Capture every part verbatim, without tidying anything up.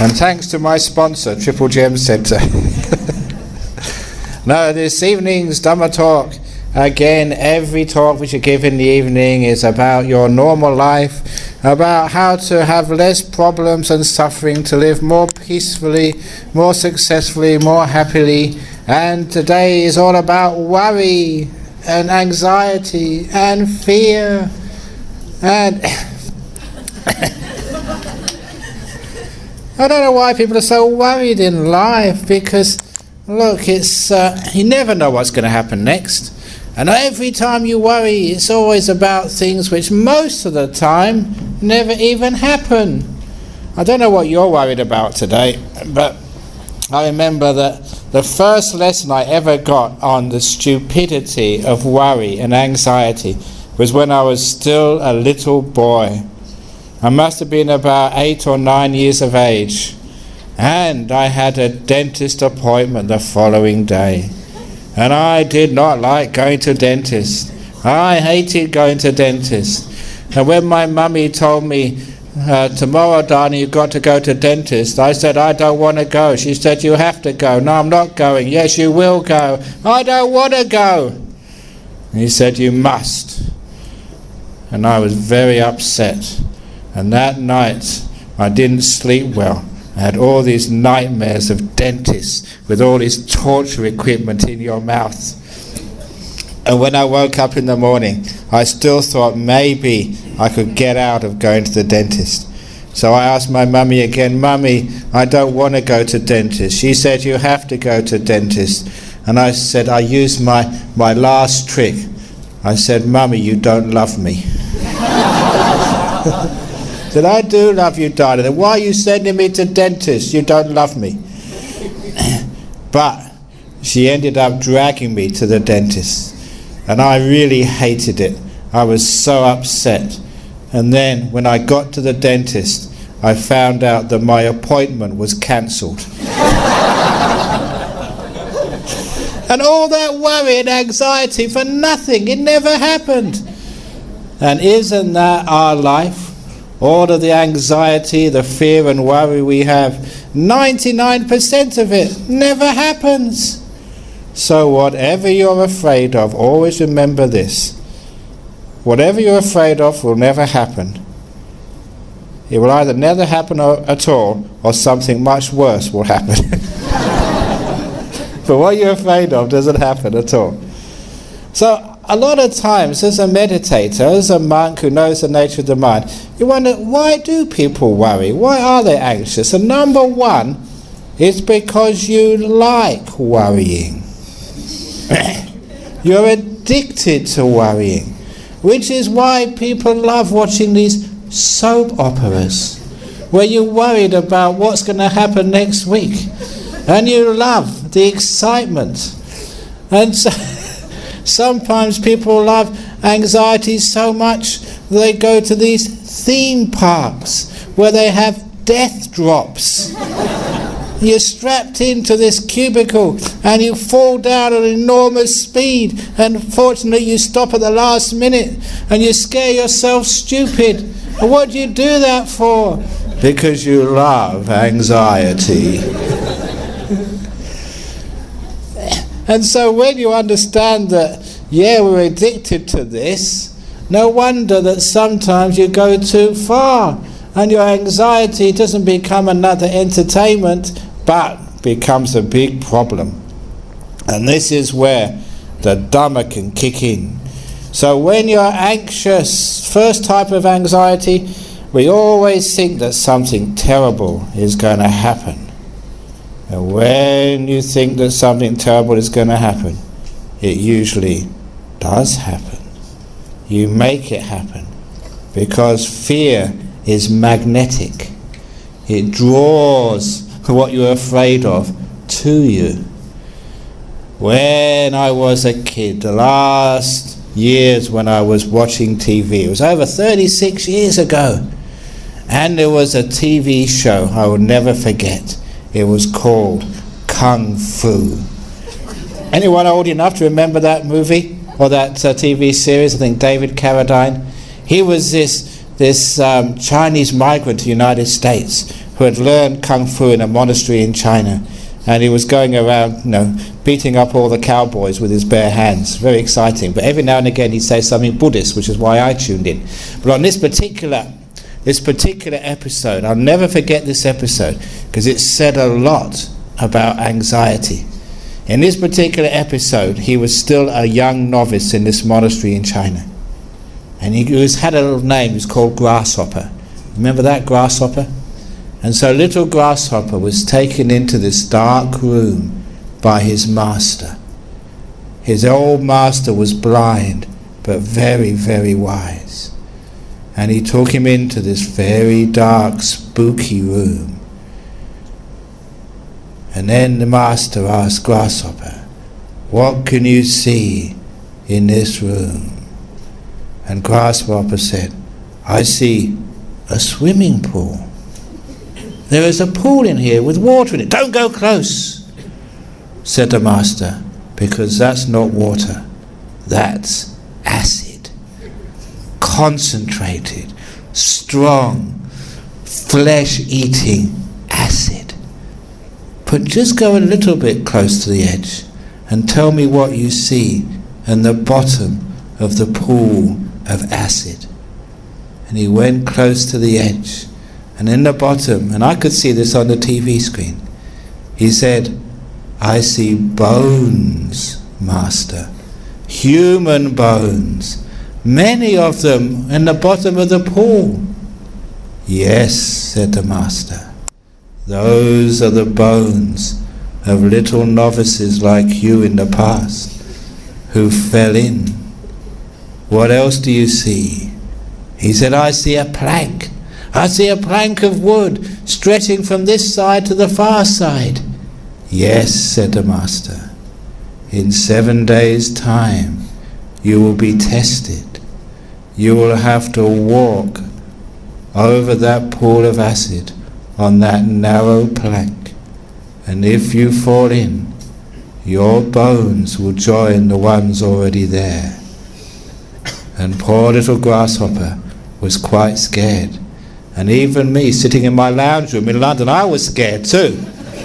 And thanks to my sponsor, Triple Gem Centre. Now, this evening's Dhamma talk, again, every talk which you give in the evening is about your normal life, about how to have less problems and suffering, to live more peacefully, more successfully, more happily. And today is all about worry and anxiety and fear and I don't know why people are so worried in life, because look, it's uh, you never know what's going to happen next, and every time you worry it's always about things which most of the time never even happen. I don't know what you're worried about today, but I remember that the first lesson I ever got on the stupidity of worry and anxiety was when I was still a little boy. I must have been about eight or nine years of age, and I had a dentist appointment the following day, and I did not like going to dentists. I hated going to dentists. And when my mummy told me, uh, tomorrow darling you've got to go to dentist, I said I don't want to go. She said you have to go. No, I'm not going. Yes, you will go. I don't want to go. And he said you must. And I was very upset. And that night I didn't sleep well. I had all these nightmares of dentists with all this torture equipment in your mouth. And when I woke up in the morning, I still thought maybe I could get out of going to the dentist. So I asked my mummy again, Mummy, I don't want to go to dentist. She said you have to go to dentist. And I said, I used my, my last trick. I said, Mummy, you don't love me. Said, I do love you, darling. Then why are you sending me to dentist? You don't love me. But she ended up dragging me to the dentist, and I really hated it. I was so upset. And then when I got to the dentist, I found out that my appointment was cancelled. And all that worry and anxiety for nothing. It never happened. And isn't that our life? All of the anxiety, the fear and worry we have, ninety-nine percent of it never happens. So whatever you're afraid of, always remember this. Whatever you're afraid of will never happen. It will either never happen at all, or something much worse will happen. But what you're afraid of doesn't happen at all. So a lot of times, as a meditator, as a monk who knows the nature of the mind, you wonder, why do people worry? Why are they anxious? And number one, it's because you like worrying. You're addicted to worrying, which is why people love watching these soap operas, where you're worried about what's going to happen next week, and you love the excitement. And so sometimes people love anxiety so much they go to these theme parks where they have death drops. You're strapped into this cubicle and you fall down at an enormous speed, and fortunately you stop at the last minute and you scare yourself stupid. And what do you do that for? Because you love anxiety. And so when you understand that, yeah, we're addicted to this, no wonder that sometimes you go too far and your anxiety doesn't become another entertainment, but becomes a big problem. And this is where the Dhamma can kick in. So when you're anxious, first type of anxiety, we always think that something terrible is going to happen. And when you think that something terrible is going to happen, it usually does happen. You make it happen, because fear is magnetic. It draws what you're afraid of to you. When I was a kid, the last years when I was watching T V, it was over thirty-six years ago, and there was a T V show I will never forget. It was called Kung Fu. Anyone old enough to remember that movie or that uh, T V series? I think David Carradine. He was this this um, Chinese migrant to the United States, who had learned Kung Fu in a monastery in China, and he was going around, you know, beating up all the cowboys with his bare hands. Very exciting. But every now and again he'd say something Buddhist, which is why I tuned in. But on this particular this particular episode, I'll never forget this episode, because it said a lot about anxiety. In this particular episode, he was still a young novice in this monastery in China. And he was, had a little name, he was called Grasshopper. Remember that, Grasshopper? And so little Grasshopper was taken into this dark room by his master. His old master was blind, but very, very wise. And he took him into this very dark, spooky room. And then the master asked Grasshopper, "What can you see in this room?" And Grasshopper said, "I see a swimming pool. There is a pool in here with water in it." "Don't go close," said the master, "because that's not water. That's acid. Concentrated, strong, flesh-eating acid. But just go a little bit close to the edge and tell me what you see in the bottom of the pool of acid." And he went close to the edge, and in the bottom, and I could see this on the T V screen, he said, "I see bones, master, human bones, many of them in the bottom of the pool." "Yes," said the master, "those are the bones of little novices like you in the past who fell in. What else do you see?" He said, "I see a plank. I see a plank of wood stretching from this side to the far side." "Yes," said the master, "in seven days' time you will be tested. You will have to walk over that pool of acid on that narrow plank, and if you fall in, your bones will join the ones already there." And poor little Grasshopper was quite scared, and even me sitting in my lounge room in London, I was scared too.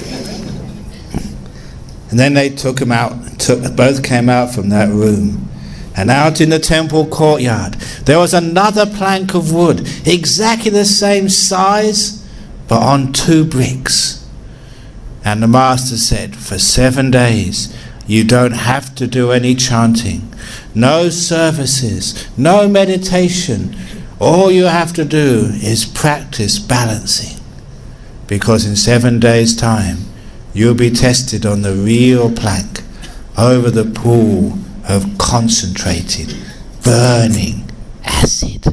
And then they took him out, took, both came out from that room. And out in the temple courtyard, there was another plank of wood, exactly the same size, but on two bricks. And the master said, "For seven days, you don't have to do any chanting, no services, no meditation. All you have to do is practice balancing. Because in seven days' time, you'll be tested on the real plank over the pool of concentrated, burning acid."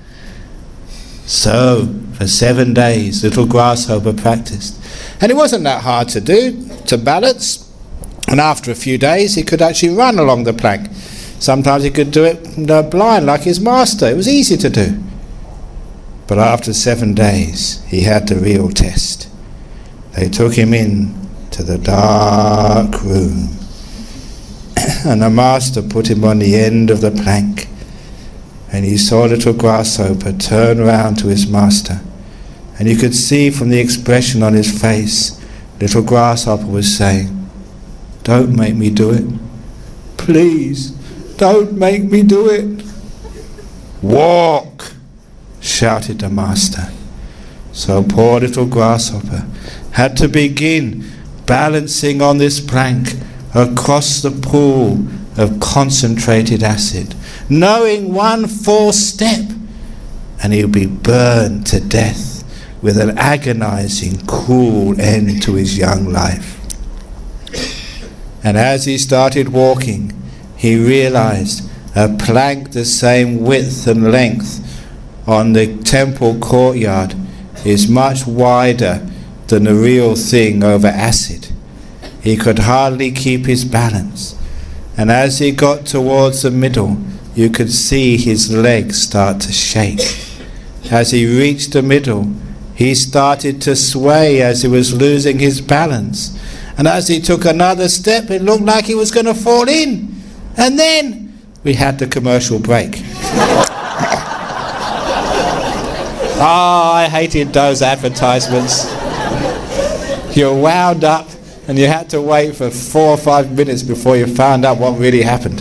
So, for seven days, little Grasshopper practiced. And it wasn't that hard to do, to balance. And after a few days, he could actually run along the plank. Sometimes he could do it uh, blind, like his master. It was easy to do. But after seven days, he had the real test. They took him in to the dark room. And the master put him on the end of the plank, and he saw little Grasshopper turn round to his master, and you could see from the expression on his face, little Grasshopper was saying, "Don't make me do it. Please, don't make me do it." "Walk," shouted the master. So poor little Grasshopper had to begin balancing on this plank across the pool of concentrated acid, knowing one false step and he'll be burned to death with an agonizing, cruel end to his young life. And as he started walking, he realized a plank the same width and length on the temple courtyard is much wider than the real thing over acid. He could hardly keep his balance, and as he got towards the middle, you could see his legs start to shake. As he reached the middle, he started to sway as he was losing his balance, and as he took another step, it looked like he was going to fall in. And then we had the commercial break. Oh, I hated those advertisements. You're wound up and you had to wait for four or five minutes before you found out what really happened.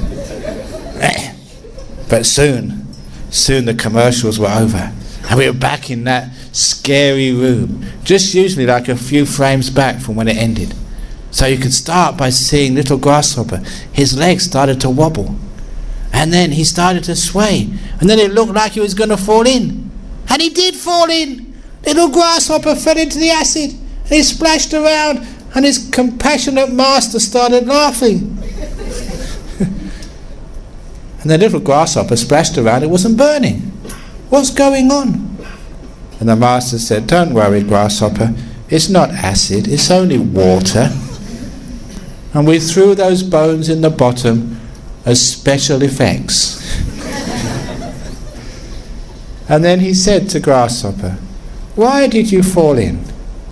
But soon, soon the commercials were over and we were back in that scary room, just usually like a few frames back from when it ended. So you could start by seeing little Grasshopper. His legs started to wobble. And then he started to sway. And then it looked like he was going to fall in. And he did fall in. Little Grasshopper fell into the acid. And he splashed around. And his compassionate master started laughing. And the little Grasshopper splashed around. It wasn't burning. What's going on? And the master said, don't worry, Grasshopper. It's not acid. It's only water. And we threw those bones in the bottom as special effects. And then he said to Grasshopper, why did you fall in?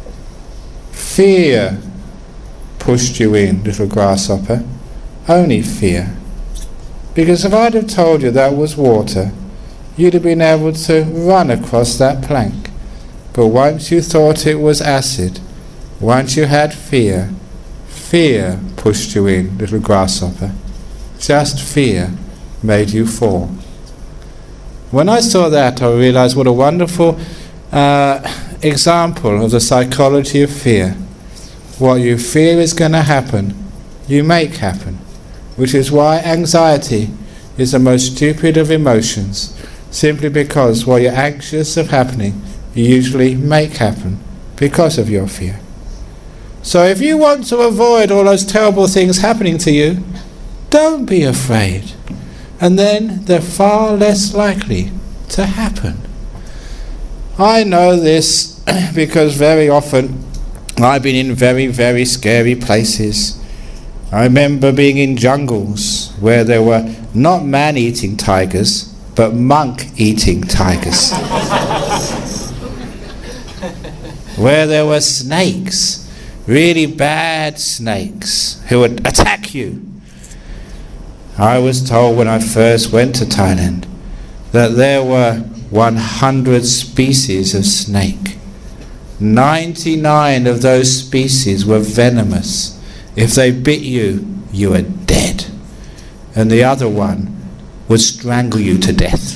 Fear pushed you in, little Grasshopper. Only fear. Because if I'd have told you that was water, you'd have been able to run across that plank. But once you thought it was acid, once you had fear, fear pushed you in, little Grasshopper. Just fear made you fall. When I saw that, I realized what a wonderful uh, example of the psychology of fear. What you fear is going to happen, you make happen. Which is why anxiety is the most stupid of emotions, simply because what you're anxious of happening, you usually make happen because of your fear. So if you want to avoid all those terrible things happening to you, don't be afraid. And then they're far less likely to happen. I know this because very often I've been in very, very scary places. I remember being in jungles where there were not man-eating tigers, but monk-eating tigers. Where there were snakes, really bad snakes, who would attack you. I was told when I first went to Thailand that there were one hundred species of snake. ninety-nine of those species were venomous. If they bit you, you were dead. And the other one would strangle you to death.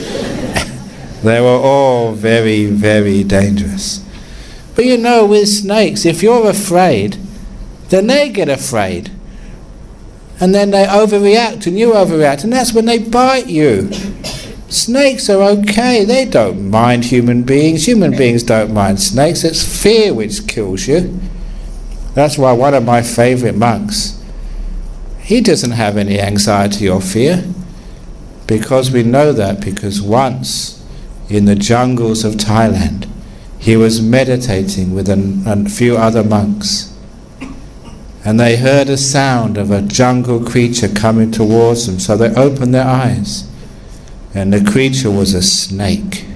They were all very, very dangerous. But you know, with snakes, if you're afraid, then they get afraid. And then they overreact and you overreact, and that's when they bite you. Snakes are okay, they don't mind human beings. Human beings don't mind snakes. It's fear which kills you. That's why one of my favourite monks, he doesn't have any anxiety or fear, because we know that because once in the jungles of Thailand he was meditating with a, a few other monks, and they heard a sound of a jungle creature coming towards them, so they opened their eyes, and the creature was a snake,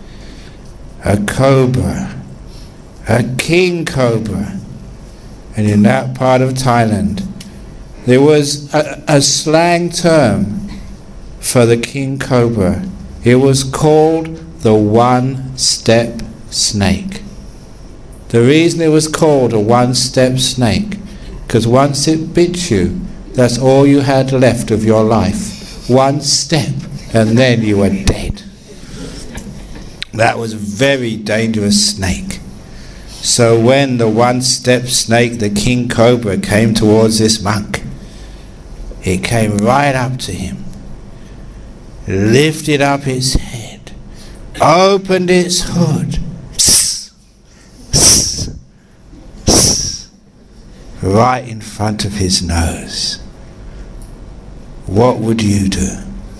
a cobra, a king cobra. And in that part of Thailand there was a, a slang term for the king cobra. It was called the one-step snake. The reason it was called a one-step snake, because once it bit you, that's all you had left of your life. One step, and then you were dead. That was a very dangerous snake. So when the one-step snake, the king cobra, came towards this monk, it came right up to him, lifted up its head, opened its hood, right in front of his nose. What would you do?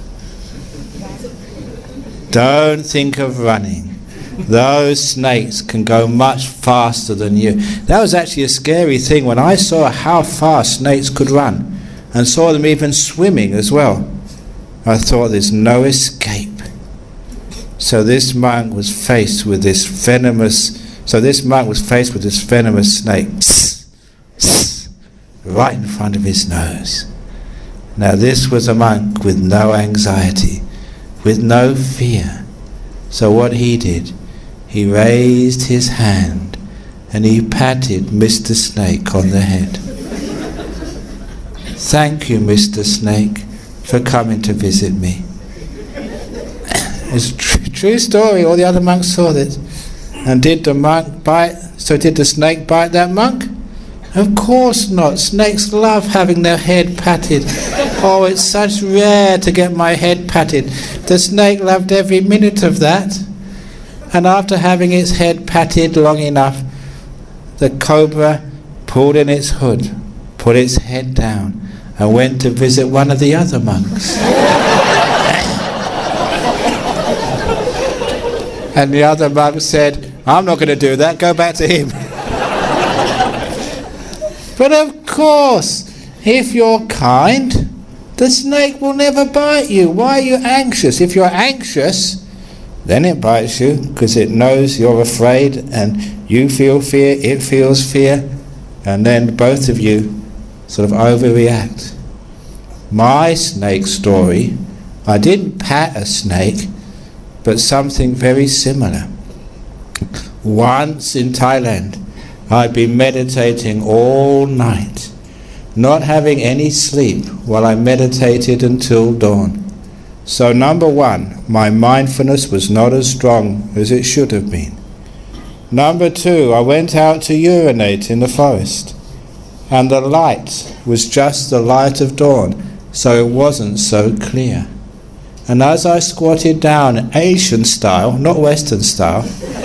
Don't think of running. Those snakes can go much faster than you. That was actually a scary thing when I saw how fast snakes could run, and saw them even swimming as well. I thought there's no escape. So this monk was faced with this venomous so this monk was faced with this venomous snake right in front of his nose. Now this was a monk with no anxiety, with no fear. So what he did, he raised his hand and he patted Mister Snake on the head. "Thank you, Mister Snake, for coming to visit me." It's a tr- true story. All the other monks saw this. And did the monk bite? So did the snake bite that monk? Of course not. Snakes love having their head patted. Oh, it's such rare to get my head patted. The snake loved every minute of that. And after having its head patted long enough, the cobra pulled in its hood, put its head down, and went to visit one of the other monks. And the other monk said, "I'm not going to do that, go back to him." But of course, if you're kind, the snake will never bite you. Why are you anxious? If you're anxious, then it bites you, because it knows you're afraid and you feel fear, it feels fear, and then both of you sort of overreact. My snake story, I didn't pat a snake, but something very similar. Once in Thailand, I'd been meditating all night, not having any sleep while I meditated until dawn. So number one, my mindfulness was not as strong as it should have been. Number two, I went out to urinate in the forest, and the light was just the light of dawn, so it wasn't so clear. And as I squatted down, Asian style, not Western style,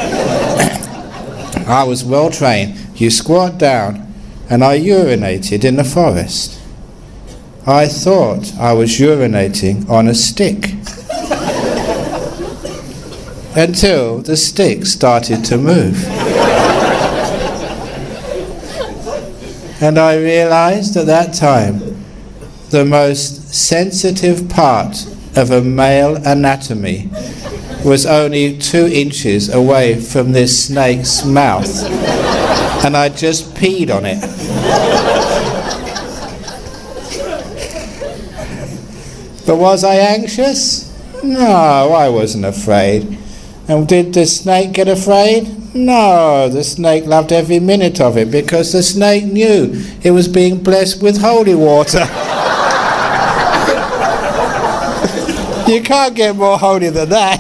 I was well trained. You squat down, and I urinated in the forest. I thought I was urinating on a stick, until the stick started to move. And I realized at that time the most sensitive part of a male anatomy was only two inches away from this snake's mouth, and I just peed on it. But was I anxious? No, I wasn't afraid. And did the snake get afraid? No, the snake loved every minute of it, because the snake knew it was being blessed with holy water. You can't get more holy than that.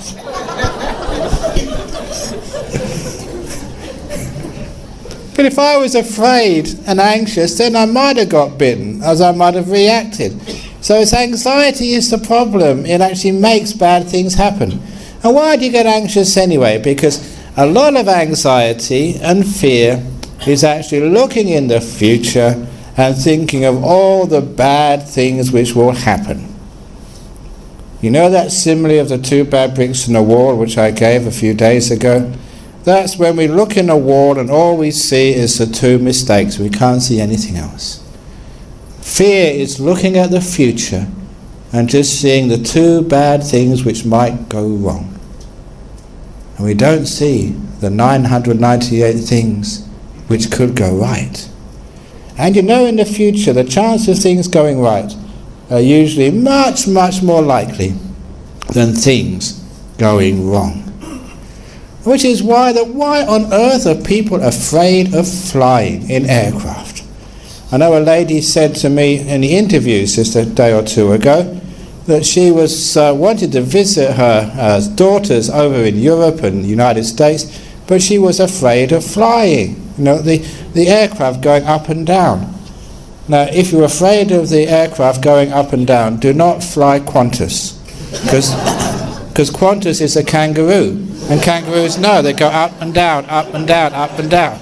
But if I was afraid and anxious, then I might have got bitten, as I might have reacted. So it's anxiety is the problem. It actually makes bad things happen. And why do you get anxious anyway? Because a lot of anxiety and fear is actually looking in the future and thinking of all the bad things which will happen. You know that simile of the two bad bricks in a wall, which I gave a few days ago? That's when we look in a wall and all we see is the two mistakes. We can't see anything else. Fear is looking at the future and just seeing the two bad things which might go wrong. And we don't see the nine hundred ninety-eight things which could go right. And you know, in the future, the chance of things going right are usually much, much more likely than things going wrong. Which is why that why on earth are people afraid of flying in aircraft? I know a lady said to me in the interviews just a day or two ago that she was uh, wanted to visit her uh, daughters over in Europe and the United States, but she was afraid of flying. You know, the, the aircraft going up and down. Now, if you're afraid of the aircraft going up and down, do not fly Qantas, because because Qantas is a kangaroo, and kangaroos know they go up and down, up and down, up and down.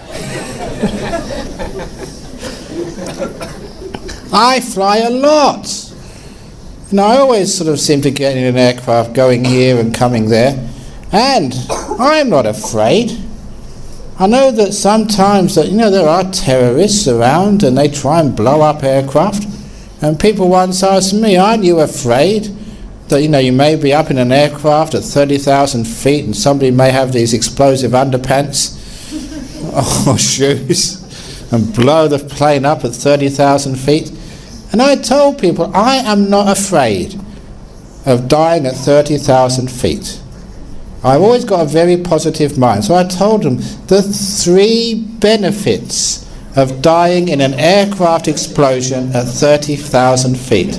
I fly a lot. And I always sort of seem to get in an aircraft going here and coming there, and I'm not afraid. I know that sometimes that, you know, there are terrorists around and they try and blow up aircraft, and people once asked me, aren't you afraid that, you know, you may be up in an aircraft at thirty thousand feet and somebody may have these explosive underpants or shoes and blow the plane up at thirty thousand feet? And I told people, I am not afraid of dying at thirty thousand feet. I've always got a very positive mind. So I told them the three benefits of dying in an aircraft explosion at thirty thousand feet.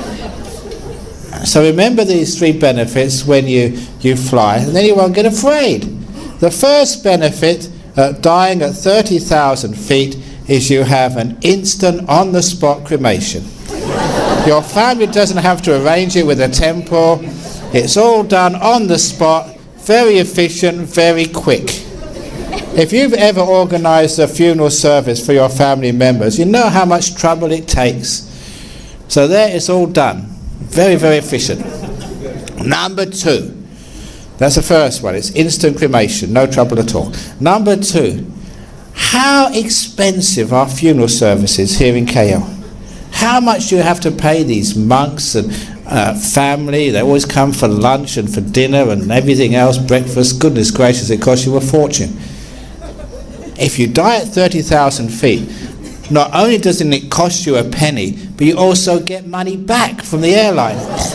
So remember these three benefits when you, you fly, and then you won't get afraid. The first benefit of dying at thirty thousand feet is you have an instant on-the-spot cremation. Your family doesn't have to arrange it with a temple. It's all done on the spot, very efficient, very quick. If you've ever organised a funeral service for your family members, you know how much trouble it takes. So there it's all done. Very, very efficient. Number two. That's the first one. It's instant cremation. No trouble at all. Number two. How expensive are funeral services here in K L? How much do you have to pay these monks and uh, family? They always come for lunch and for dinner and everything else, breakfast. Goodness gracious, it costs you a fortune. If you die at thirty thousand feet, not only doesn't it cost you a penny, but you also get money back from the airline.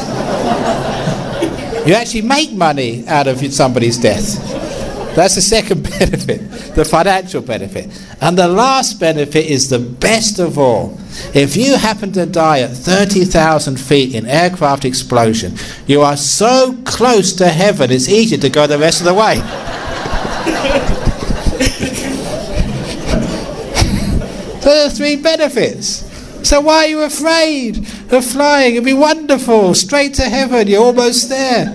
You actually make money out of somebody's death. That's the second benefit, the financial benefit. And the last benefit is the best of all. If you happen to die at thirty thousand feet in aircraft explosion, you are so close to heaven, it's easier to go the rest of the way. So there are three benefits. So why are you afraid of flying? It'd be wonderful. Straight to heaven. You're almost there.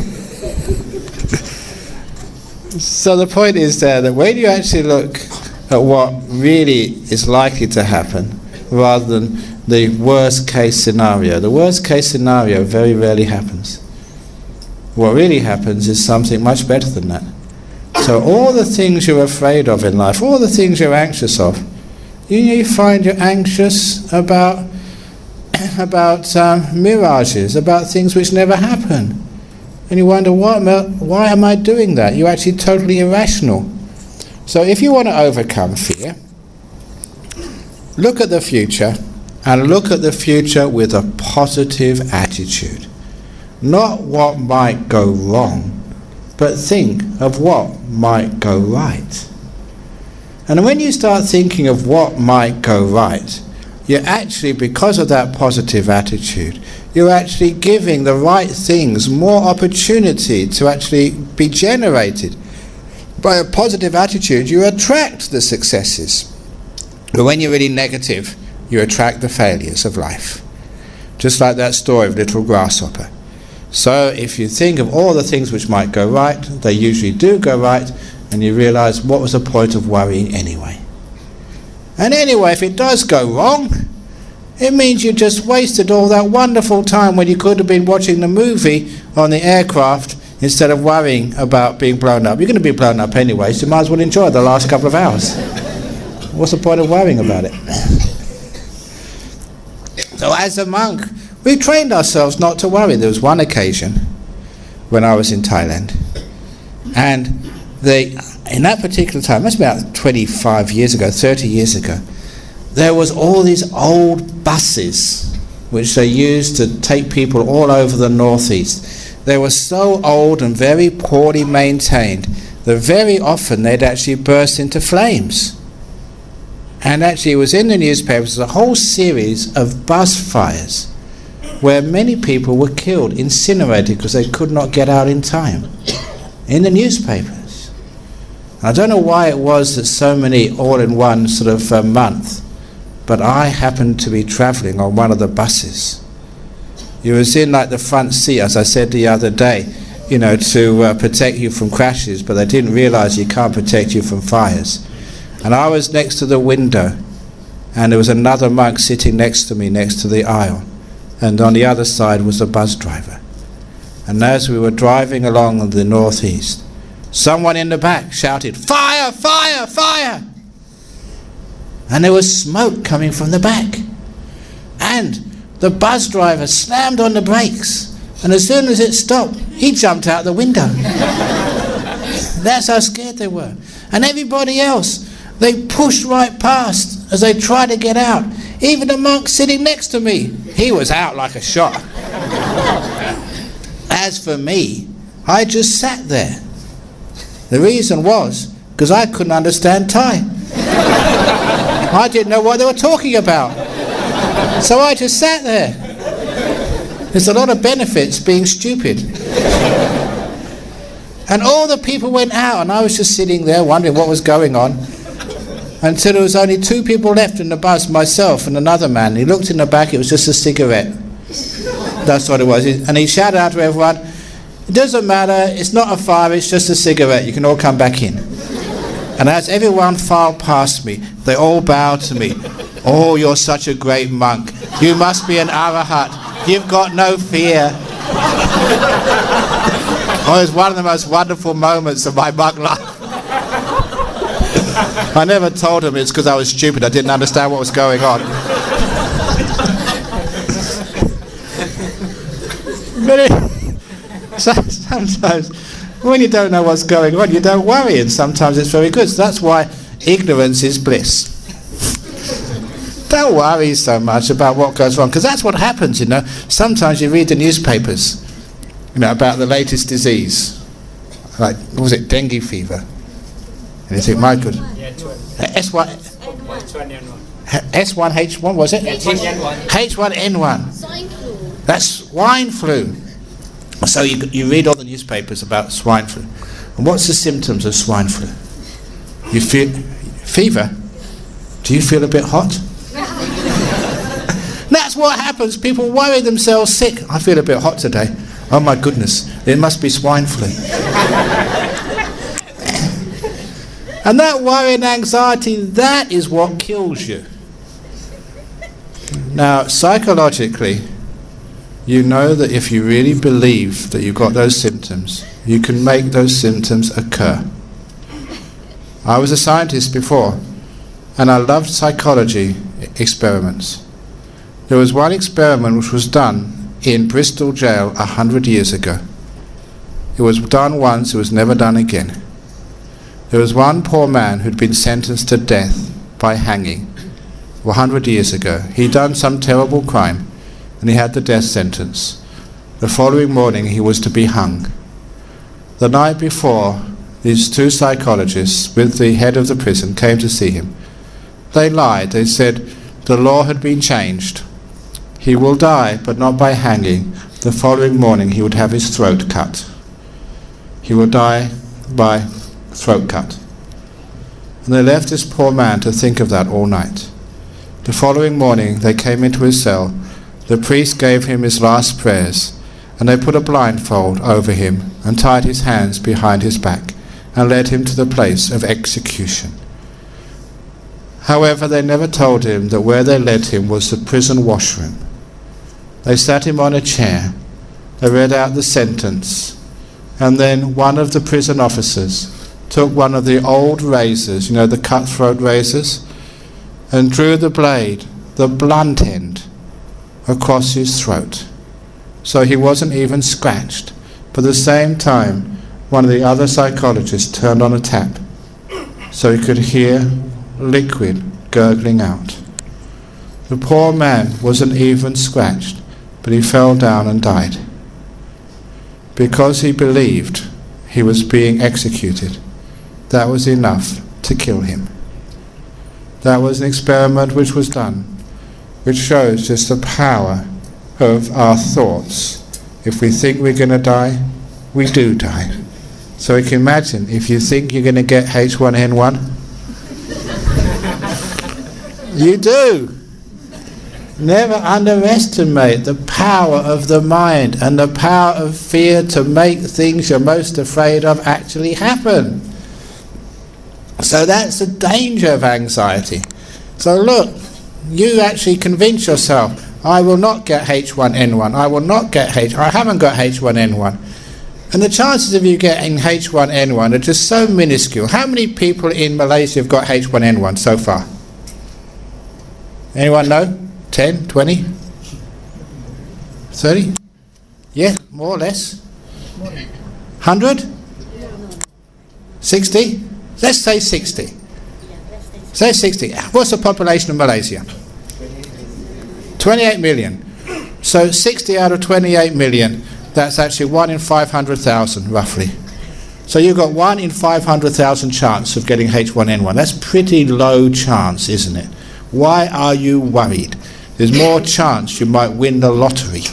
So the point is there that when you actually look at what really is likely to happen, rather than the worst case scenario, the worst case scenario very rarely happens. What really happens is something much better than that. So all the things you're afraid of in life, all the things you're anxious of, you, you find you're anxious about about um, mirages, about things which never happen. And you wonder, what, why am I doing that? You're actually totally irrational. So if you want to overcome fear, look at the future, and look at the future with a positive attitude. Not what might go wrong, but think of what might go right. And when you start thinking of what might go right, you're actually, because of that positive attitude, you're actually giving the right things more opportunity to actually be generated. By a positive attitude, you attract the successes. But when you're really negative, you attract the failures of life. Just like that story of Little Grasshopper. So if you think of all the things which might go right, they usually do go right, and you realize, what was the point of worrying anyway? And anyway, if it does go wrong, it means you just wasted all that wonderful time when you could have been watching the movie on the aircraft instead of worrying about being blown up. You're going to be blown up anyway, so you might as well enjoy the last couple of hours. What's the point of worrying about it? So as a monk, we trained ourselves not to worry. There was one occasion when I was in Thailand, and they, in that particular time, that's about twenty-five years ago, thirty years ago, there was all these old buses which they used to take people all over the northeast. They were so old and very poorly maintained that very often they'd actually burst into flames. And actually it was in the newspapers a whole series of bus fires where many people were killed, incinerated, because they could not get out in time. In the newspapers. I don't know why it was that so many all in one sort of uh, month, but I happened to be travelling on one of the buses. You was in like the front seat, as I said the other day, you know, to uh, protect you from crashes, but they didn't realise you can't protect you from fires. And I was next to the window, and there was another monk sitting next to me, next to the aisle, and on the other side was the bus driver. And as we were driving along the northeast, someone in the back shouted, "Fire! Fire! Fire!" And there was smoke coming from the back. And the bus driver slammed on the brakes, and as soon as it stopped, he jumped out the window. That's how scared they were. And everybody else, they pushed right past as they tried to get out. Even the monk sitting next to me, he was out like a shot. As for me, I just sat there. The reason was because I couldn't understand Thai. I didn't know what they were talking about. So I just sat there. There's a lot of benefits being stupid. And all the people went out and I was just sitting there wondering what was going on until there was only two people left in the bus, myself and another man. He looked in the back, it was just a cigarette. That's what it was. And he shouted out to everyone, "It doesn't matter, it's not a fire, it's just a cigarette, you can all come back in." And as everyone filed past me, they all bowed to me. "Oh, you're such a great monk. You must be an arahat. You've got no fear." Oh, it was one of the most wonderful moments of my monk life. I never told them it's because I was stupid. I didn't understand what was going on. But it, so, sometimes when you don't know what's going on, you don't worry, and sometimes it's very good. So that's why ignorance is bliss. Don't worry so much about what goes wrong, because that's what happens, you know. Sometimes you read the newspapers, you know, about the latest disease, like, what was it, dengue fever? And you think, my good, S one, S one H one, was it? H one N one. Swine flu. That's swine flu. So you, you read all the newspapers about swine flu. And what's the symptoms of swine flu? You feel fever. Do you feel a bit hot? That's what happens. People worry themselves sick. I feel a bit hot today. Oh my goodness, it must be swine flu. And that worry and anxiety, that is what kills you. Now, psychologically, you know that if you really believe that you've got those symptoms, you can make those symptoms occur. I was a scientist before, and I loved psychology experiments. There was one experiment which was done in Bristol jail a hundred years ago. It was done once, it was never done again. There was one poor man who'd been sentenced to death by hanging a hundred years ago. He'd done some terrible crime, and he had the death sentence. The following morning he was to be hung. The night before, these two psychologists with the head of the prison came to see him. They lied. They said the law had been changed. He will die, but not by hanging. The following morning he would have his throat cut. He will die by throat cut. And they left this poor man to think of that all night. The following morning they came into his cell. The priest gave him his last prayers, and they put a blindfold over him and tied his hands behind his back and led him to the place of execution. However, they never told him that where they led him was the prison washroom. They sat him on a chair, they read out the sentence, and then one of the prison officers took one of the old razors, you know, the cutthroat razors, and drew the blade, the blunt end, across his throat. So he wasn't even scratched. But at the same time, one of the other psychologists turned on a tap, so he could hear liquid gurgling out. The poor man wasn't even scratched, but he fell down and died. Because he believed he was being executed, that was enough to kill him. That was an experiment which was done, which shows just the power of our thoughts. If we think we're going to die, we do die. So you can imagine, if you think you're going to get H one N one, you do. Never underestimate the power of the mind and the power of fear to make things you're most afraid of actually happen. So that's the danger of anxiety. So look, you actually convince yourself, I will not get H one N one, I will not get H, I haven't got H one N one. And the chances of you getting H one N one are just so minuscule. How many people in Malaysia have got H one N one so far? Anyone know? ten, twenty, thirty? Yeah, more or less. one hundred? sixty? Let's say sixty. Say sixty. What's the population of Malaysia? twenty-eight million. So sixty out of twenty-eight million. That's actually one in five hundred thousand, roughly. So you've got one in five hundred thousand chance of getting H one N one. That's pretty low chance, isn't it? Why are you worried? There's more chance you might win the lottery.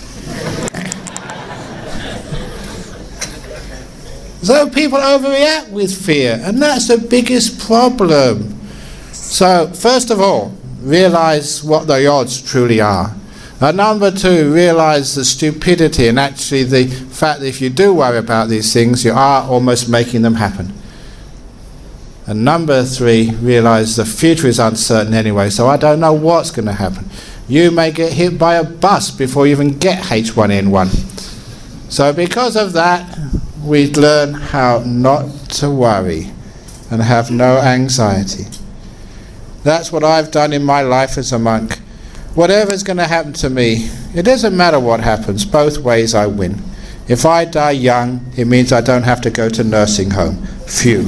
So people overreact with fear, and that's the biggest problem. So first of all, realize what the odds truly are. And number two, realize the stupidity and actually the fact that if you do worry about these things, you are almost making them happen. And number three, realize the future is uncertain anyway, so I don't know what's going to happen. You may get hit by a bus before you even get H one N one. So because of that, we learn how not to worry and have no anxiety. That's what I've done in my life as a monk. Whatever's going to happen to me, it doesn't matter what happens, both ways I win. If I die young, it means I don't have to go to nursing home. Phew.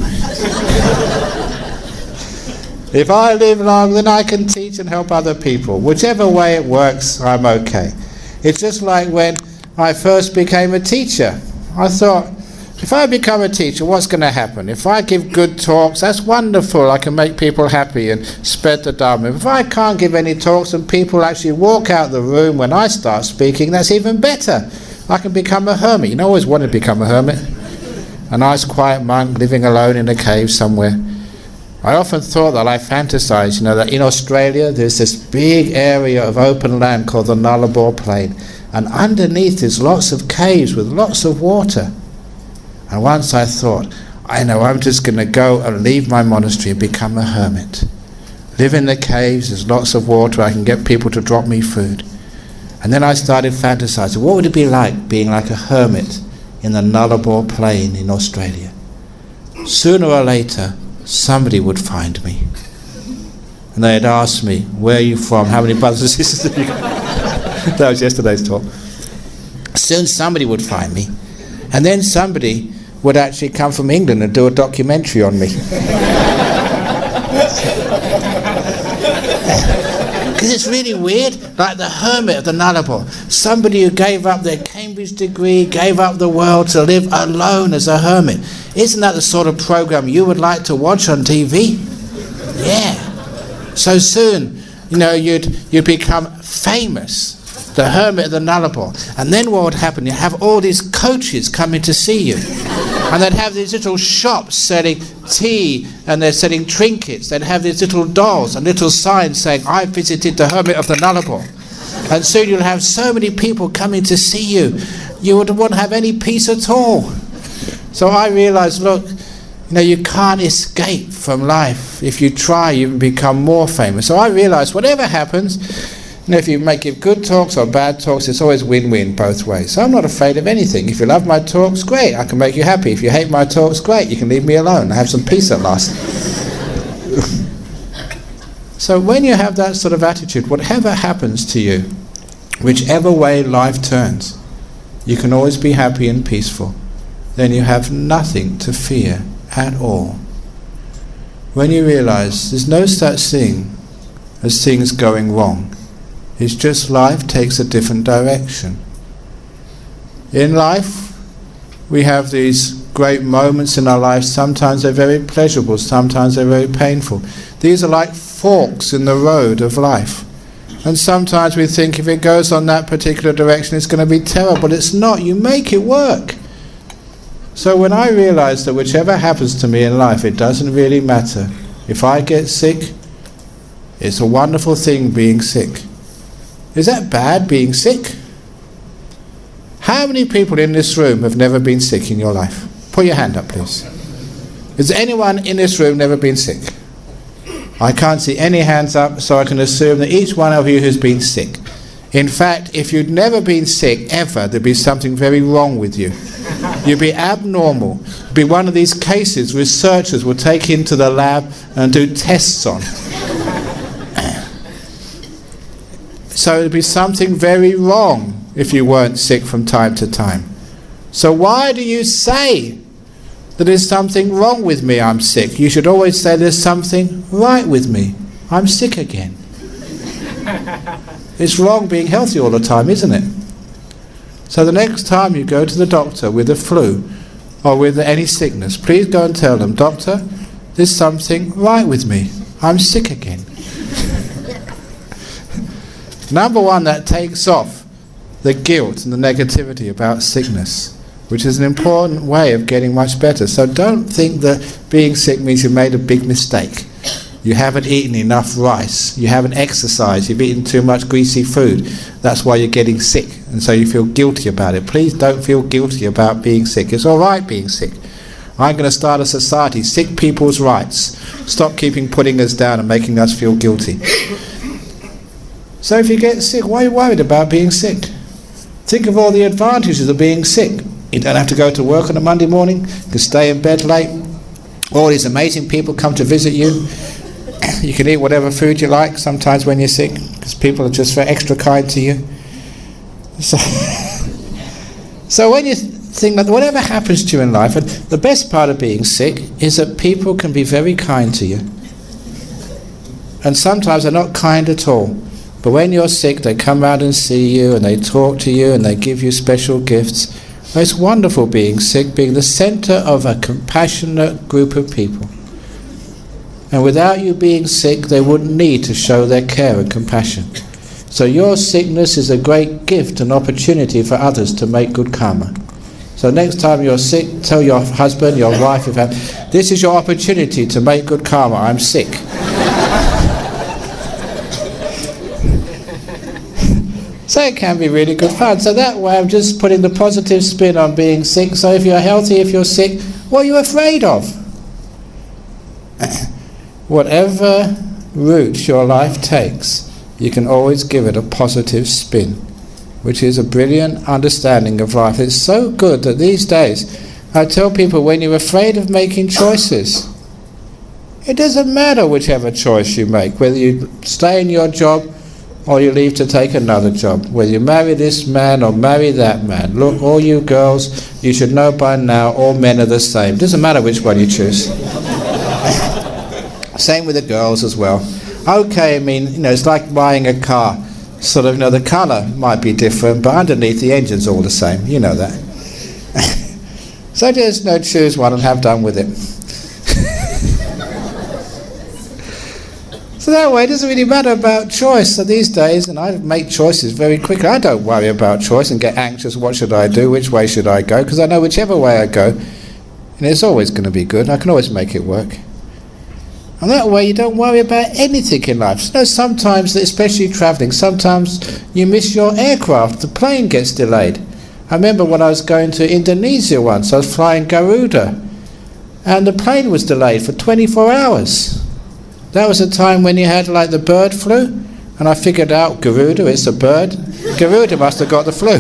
If I live long, then I can teach and help other people. Whichever way it works, I'm okay. It's just like when I first became a teacher. I thought, if I become a teacher, what's going to happen? If I give good talks, that's wonderful. I can make people happy and spread the Dharma. If I can't give any talks and people actually walk out the room when I start speaking, that's even better. I can become a hermit. You know, I always wanted to become a hermit. A nice quiet monk living alone in a cave somewhere. I often thought that, I fantasized, you know, that in Australia there's this big area of open land called the Nullarbor Plain. And underneath there's lots of caves with lots of water. And once I thought, I know, I'm just going to go and leave my monastery and become a hermit. Live in the caves, there's lots of water, I can get people to drop me food. And then I started fantasizing, what would it be like being like a hermit in the Nullarbor Plain in Australia? Sooner or later, somebody would find me. And they'd ask me, where are you from? How many brothers and sisters have you got? That was yesterday's talk. Soon somebody would find me. And then somebody would actually come from England and do a documentary on me. Because it's really weird, like the hermit of the Nullarbor. Somebody who gave up their Cambridge degree, gave up the world to live alone as a hermit. Isn't that the sort of program you would like to watch on T V? Yeah. So soon, you know, you'd, you'd become famous. The hermit of the Nullarbor. And then what would happen? You'd have all these coaches coming to see you. And they'd have these little shops selling tea, and they're selling trinkets. They'd have these little dolls and little signs saying, I visited the hermit of the Nullarbor. And soon you'll have so many people coming to see you, you wouldn't want to have any peace at all. So I realized, look, you know, you can't escape from life. If you try, you become more famous. So I realized, whatever happens, you know, if you make give good talks or bad talks, it's always win-win both ways. So I'm not afraid of anything. If you love my talks, great, I can make you happy. If you hate my talks, great, you can leave me alone. I have some peace at last. So when you have that sort of attitude, whatever happens to you, whichever way life turns, you can always be happy and peaceful. Then you have nothing to fear at all. When you realize there's no such thing as things going wrong, it's just life takes a different direction. In life, we have these great moments in our lives. Sometimes they're very pleasurable, sometimes they're very painful. These are like forks in the road of life. And sometimes we think if it goes on that particular direction, it's going to be terrible. It's not. You make it work. So when I realize that whichever happens to me in life, it doesn't really matter. If I get sick, it's a wonderful thing being sick. Is that bad, being sick? How many people in this room have never been sick in your life? Put your hand up, please. Has anyone in this room never been sick? I can't see any hands up, so I can assume that each one of you has been sick. In fact, if you'd never been sick, ever, there'd be something very wrong with you. You'd be abnormal. It'd be one of these cases researchers will take into the lab and do tests on. So it'd be something very wrong if you weren't sick from time to time. So why do you say that there's something wrong with me, I'm sick? You should always say there's something right with me, I'm sick again. It's wrong being healthy all the time, isn't it? So the next time you go to the doctor with the flu or with any sickness, please go and tell them, "Doctor, there's something right with me. I'm sick again." Number one, that takes off the guilt and the negativity about sickness, which is an important way of getting much better. So don't think that being sick means you made a big mistake. You haven't eaten enough rice, you haven't exercised, you've eaten too much greasy food. That's why you're getting sick, and so you feel guilty about it. Please don't feel guilty about being sick. It's alright being sick. I'm going to start a society, sick people's rights. Stop keeping putting us down and making us feel guilty. So if you get sick, why are you worried about being sick? Think of all the advantages of being sick. You don't have to go to work on a Monday morning, you can stay in bed late, all these amazing people come to visit you, you can eat whatever food you like sometimes when you're sick, because people are just very extra kind to you. So, so when you think that whatever happens to you in life, and the best part of being sick is that people can be very kind to you. And sometimes they're not kind at all. But when you're sick, they come round and see you, and they talk to you, and they give you special gifts. It's wonderful being sick, being the centre of a compassionate group of people. And without you being sick, they wouldn't need to show their care and compassion. So your sickness is a great gift and opportunity for others to make good karma. So next time you're sick, tell your husband, your wife, if have, this is your opportunity to make good karma. I'm sick. So it can be really good fun. So that way I'm just putting the positive spin on being sick. So if you're healthy, if you're sick, what are you afraid of? Whatever route your life takes, you can always give it a positive spin, which is a brilliant understanding of life. It's so good that these days I tell people, when you're afraid of making choices, it doesn't matter whichever choice you make, whether you stay in your job or you leave to take another job, whether you marry this man or marry that man. Look, all you girls, you should know by now, all men are the same. It doesn't matter which one you choose. Same with the girls as well. Okay, I mean, you know, it's like buying a car. Sort of, you know, the colour might be different, but underneath the engine's all the same. You know that. So just, you know, choose one and have done with it. So that way it doesn't really matter about choice. So these days, and I make choices very quickly. I don't worry about choice and get anxious, what should I do, which way should I go, because I know whichever way I go, and it's always going to be good, I can always make it work. And that way you don't worry about anything in life. You know, sometimes, especially travelling, sometimes you miss your aircraft, the plane gets delayed. I remember when I was going to Indonesia once, I was flying Garuda, and the plane was delayed for twenty-four hours. That was a time when you had like the bird flu, and I figured out Garuda, it's a bird. Garuda must have got the flu.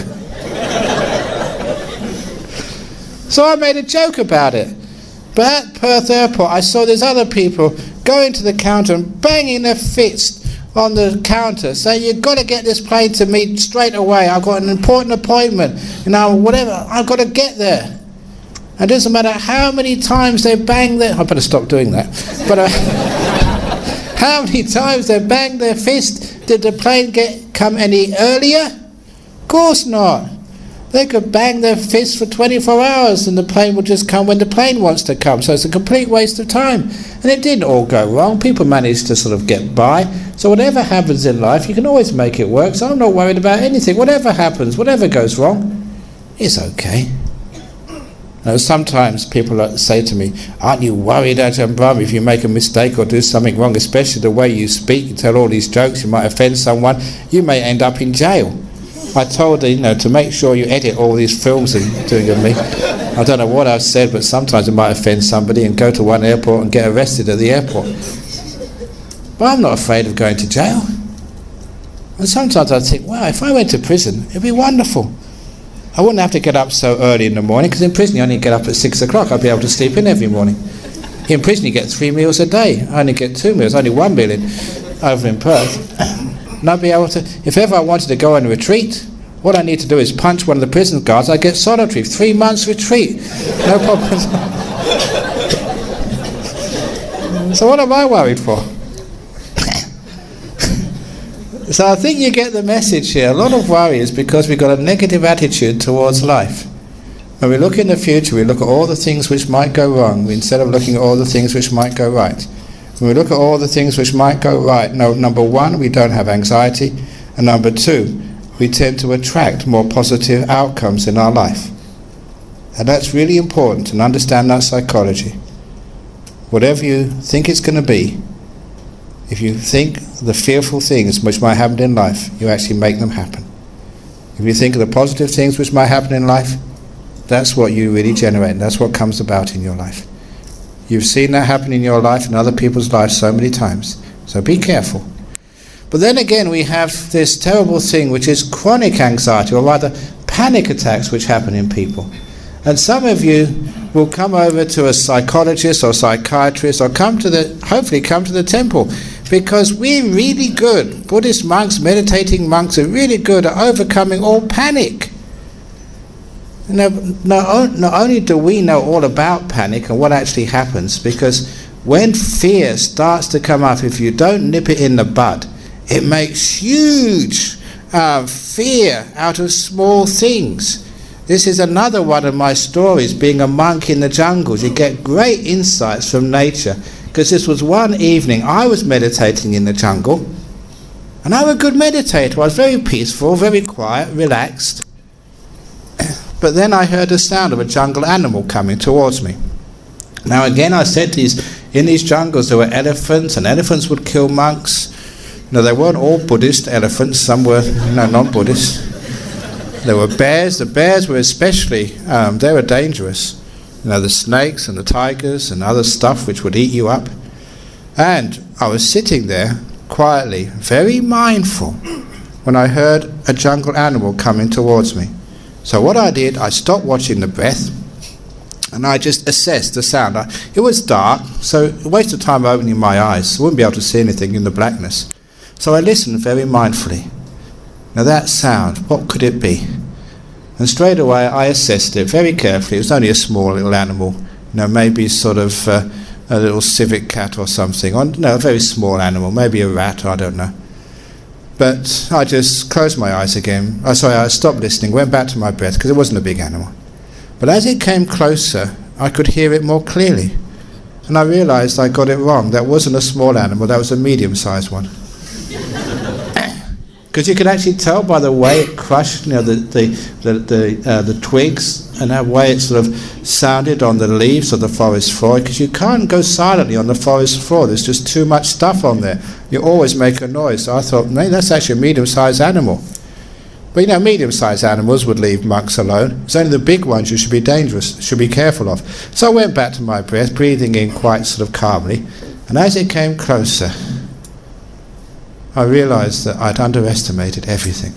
So I made a joke about it. But at Perth Airport, I saw these other people going to the counter and banging their fists on the counter, saying, "You've got to get this plane to me straight away. I've got an important appointment. You know, whatever. I've got to get there." And it doesn't matter how many times they bang their... I better stop doing that. But uh, how many times they bang their fist, did the plane get come any earlier? Of course not. They could bang their fists for twenty-four hours and the plane will just come when the plane wants to come. So it's a complete waste of time. And it didn't all go wrong. People managed to sort of get by. So whatever happens in life, you can always make it work. So I'm not worried about anything. Whatever happens, whatever goes wrong, it's okay. Now, sometimes people say to me, "Aren't you worried, Ajahn Brahm, if you make a mistake or do something wrong, especially the way you speak, you tell all these jokes, you might offend someone, you may end up in jail." I told her, you know, to make sure you edit all these films and doing of me. I don't know what I've said, but sometimes it might offend somebody and go to one airport and get arrested at the airport. But I'm not afraid of going to jail. And sometimes I think, wow, if I went to prison, it'd be wonderful. I wouldn't have to get up so early in the morning, because in prison you only get up at six o'clock. I'd be able to sleep in every morning. In prison you get three meals a day. I only get two meals, only one meal in, over in Perth. And I'd be able to, if ever I wanted to go on a retreat, all I need to do is punch one of the prison guards, I get solitary, three months retreat. No problems. So what am I worried for? So I think you get the message here. A lot of worry is because we've got a negative attitude towards life. When we look in the future, we look at all the things which might go wrong instead of looking at all the things which might go right. When we look at all the things which might go right, no, number one, we don't have anxiety, and number two, we tend to attract more positive outcomes in our life. And that's really important, and understand that psychology. Whatever you think it's going to be, if you think the fearful things which might happen in life, you actually make them happen. If you think of the positive things which might happen in life, that's what you really generate, and that's what comes about in your life. You've seen that happen in your life and other people's lives so many times, so be careful. But then again, we have this terrible thing which is chronic anxiety, or rather panic attacks which happen in people. And some of you will come over to a psychologist or psychiatrist, or come to the, hopefully come to the temple, because we're really good. Buddhist monks, meditating monks are really good at overcoming all panic. Now, not, not only do we know all about panic and what actually happens, because when fear starts to come up, if you don't nip it in the bud, it makes huge uh, fear out of small things. This is another one of my stories, being a monk in the jungles. You get great insights from nature, because this was one evening I was meditating in the jungle, and I was a good meditator. I was very peaceful, very quiet, relaxed. But then I heard the sound of a jungle animal coming towards me. Now again, I said these, in these jungles there were elephants, and elephants would kill monks. No, they weren't all Buddhist elephants, some were no, non-Buddhist. There were bears. The bears were especially, um, they were dangerous. You know, the snakes and the tigers and other stuff which would eat you up. And I was sitting there quietly, very mindful, when I heard a jungle animal coming towards me. So what I did, I stopped watching the breath, and I just assessed the sound. I, it was dark, so a waste of time opening my eyes. I wouldn't be able to see anything in the blackness. So I listened very mindfully. Now that sound, what could it be? And straight away I assessed it very carefully. It was only a small little animal, you know, maybe sort of uh, a little civet cat or something. Or, no, a very small animal, maybe a rat, I don't know. But I just closed my eyes again. Oh, sorry, I stopped listening, went back to my breath, because it wasn't a big animal. But as it came closer, I could hear it more clearly. And I realised I got it wrong. That wasn't a small animal, that was a medium-sized one. Because you could actually tell by the way it crushed, you know, the the the the, uh, the twigs, and that way it sort of sounded on the leaves of the forest floor. Because you can't go silently on the forest floor. There's just too much stuff on there. You always make a noise. So I thought, no, that's actually a medium-sized animal. But you know, medium-sized animals would leave monks alone. It's only the big ones you should be dangerous, should be careful of. So I went back to my breath, breathing in quite sort of calmly. And as it came closer, I realised that I'd underestimated everything,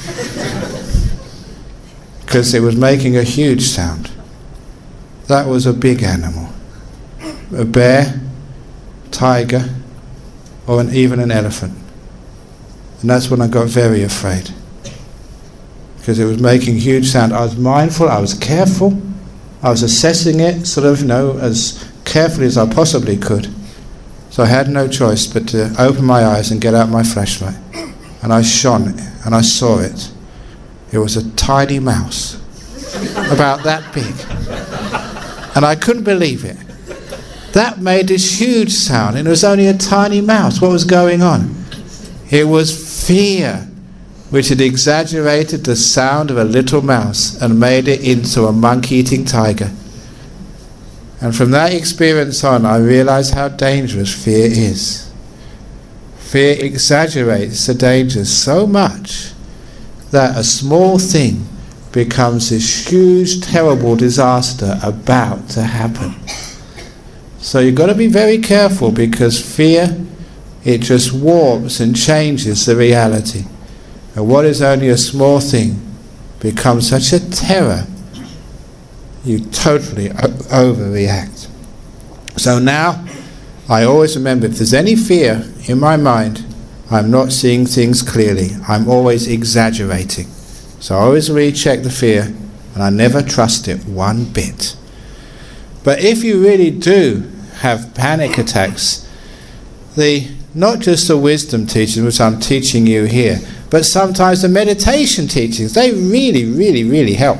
because it was making a huge sound. That was a big animal, a bear, tiger, or an, even an elephant. And that's when I got very afraid, because it was making huge sound. I was mindful, I was careful, I was assessing it sort of, you know, as carefully as I possibly could. So I had no choice but to open my eyes and get out my flashlight. And I shone it, and I saw it. It was a tiny mouse, about that big. And I couldn't believe it. That made this huge sound, and it was only a tiny mouse. What was going on? It was fear, which had exaggerated the sound of a little mouse and made it into a monk-eating tiger. And from that experience on, I realized how dangerous fear is. Fear exaggerates the dangers so much that a small thing becomes this huge, terrible disaster about to happen. So you've got to be very careful, because fear, it just warps and changes the reality. And what is only a small thing becomes such a terror, you totally o- overreact. So now, I always remember, if there's any fear in my mind, I'm not seeing things clearly. I'm always exaggerating. So I always recheck the fear, and I never trust it one bit. But if you really do have panic attacks, the not just the wisdom teachings which I'm teaching you here, but sometimes the meditation teachings, they really, really, really help.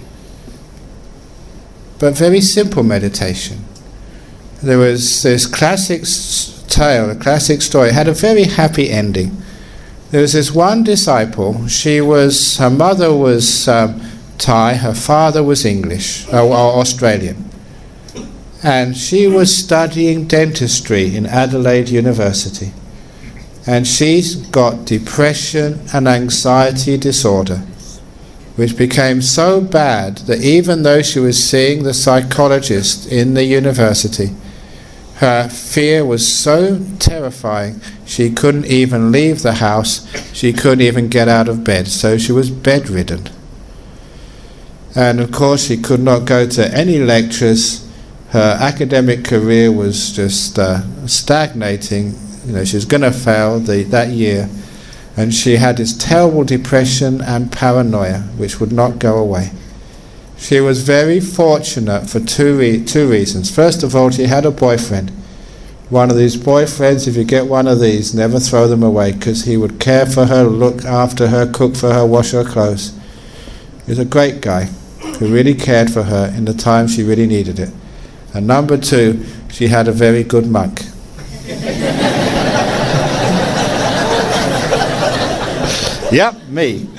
But very simple meditation. There was this classic tale, a classic story, it had a very happy ending. There was this one disciple, she was, her mother was um, Thai, her father was English, or, or Australian. And she was studying dentistry in Adelaide University. And she's got depression and anxiety disorder, which became so bad that even though she was seeing the psychologist in the university, her fear was so terrifying she couldn't even leave the house, she couldn't even get out of bed, so she was bedridden. And of course she could not go to any lectures. Her academic career was just uh, stagnating. You know, she was going to fail the, that year, and she had this terrible depression and paranoia which would not go away. She was very fortunate for two re- two reasons. First of all, she had a boyfriend. One of these boyfriends, if you get one of these, never throw them away, because he would care for her, look after her, cook for her, wash her clothes. He was a great guy who really cared for her in the time she really needed it. And number two, she had a very good monk. Yep, me.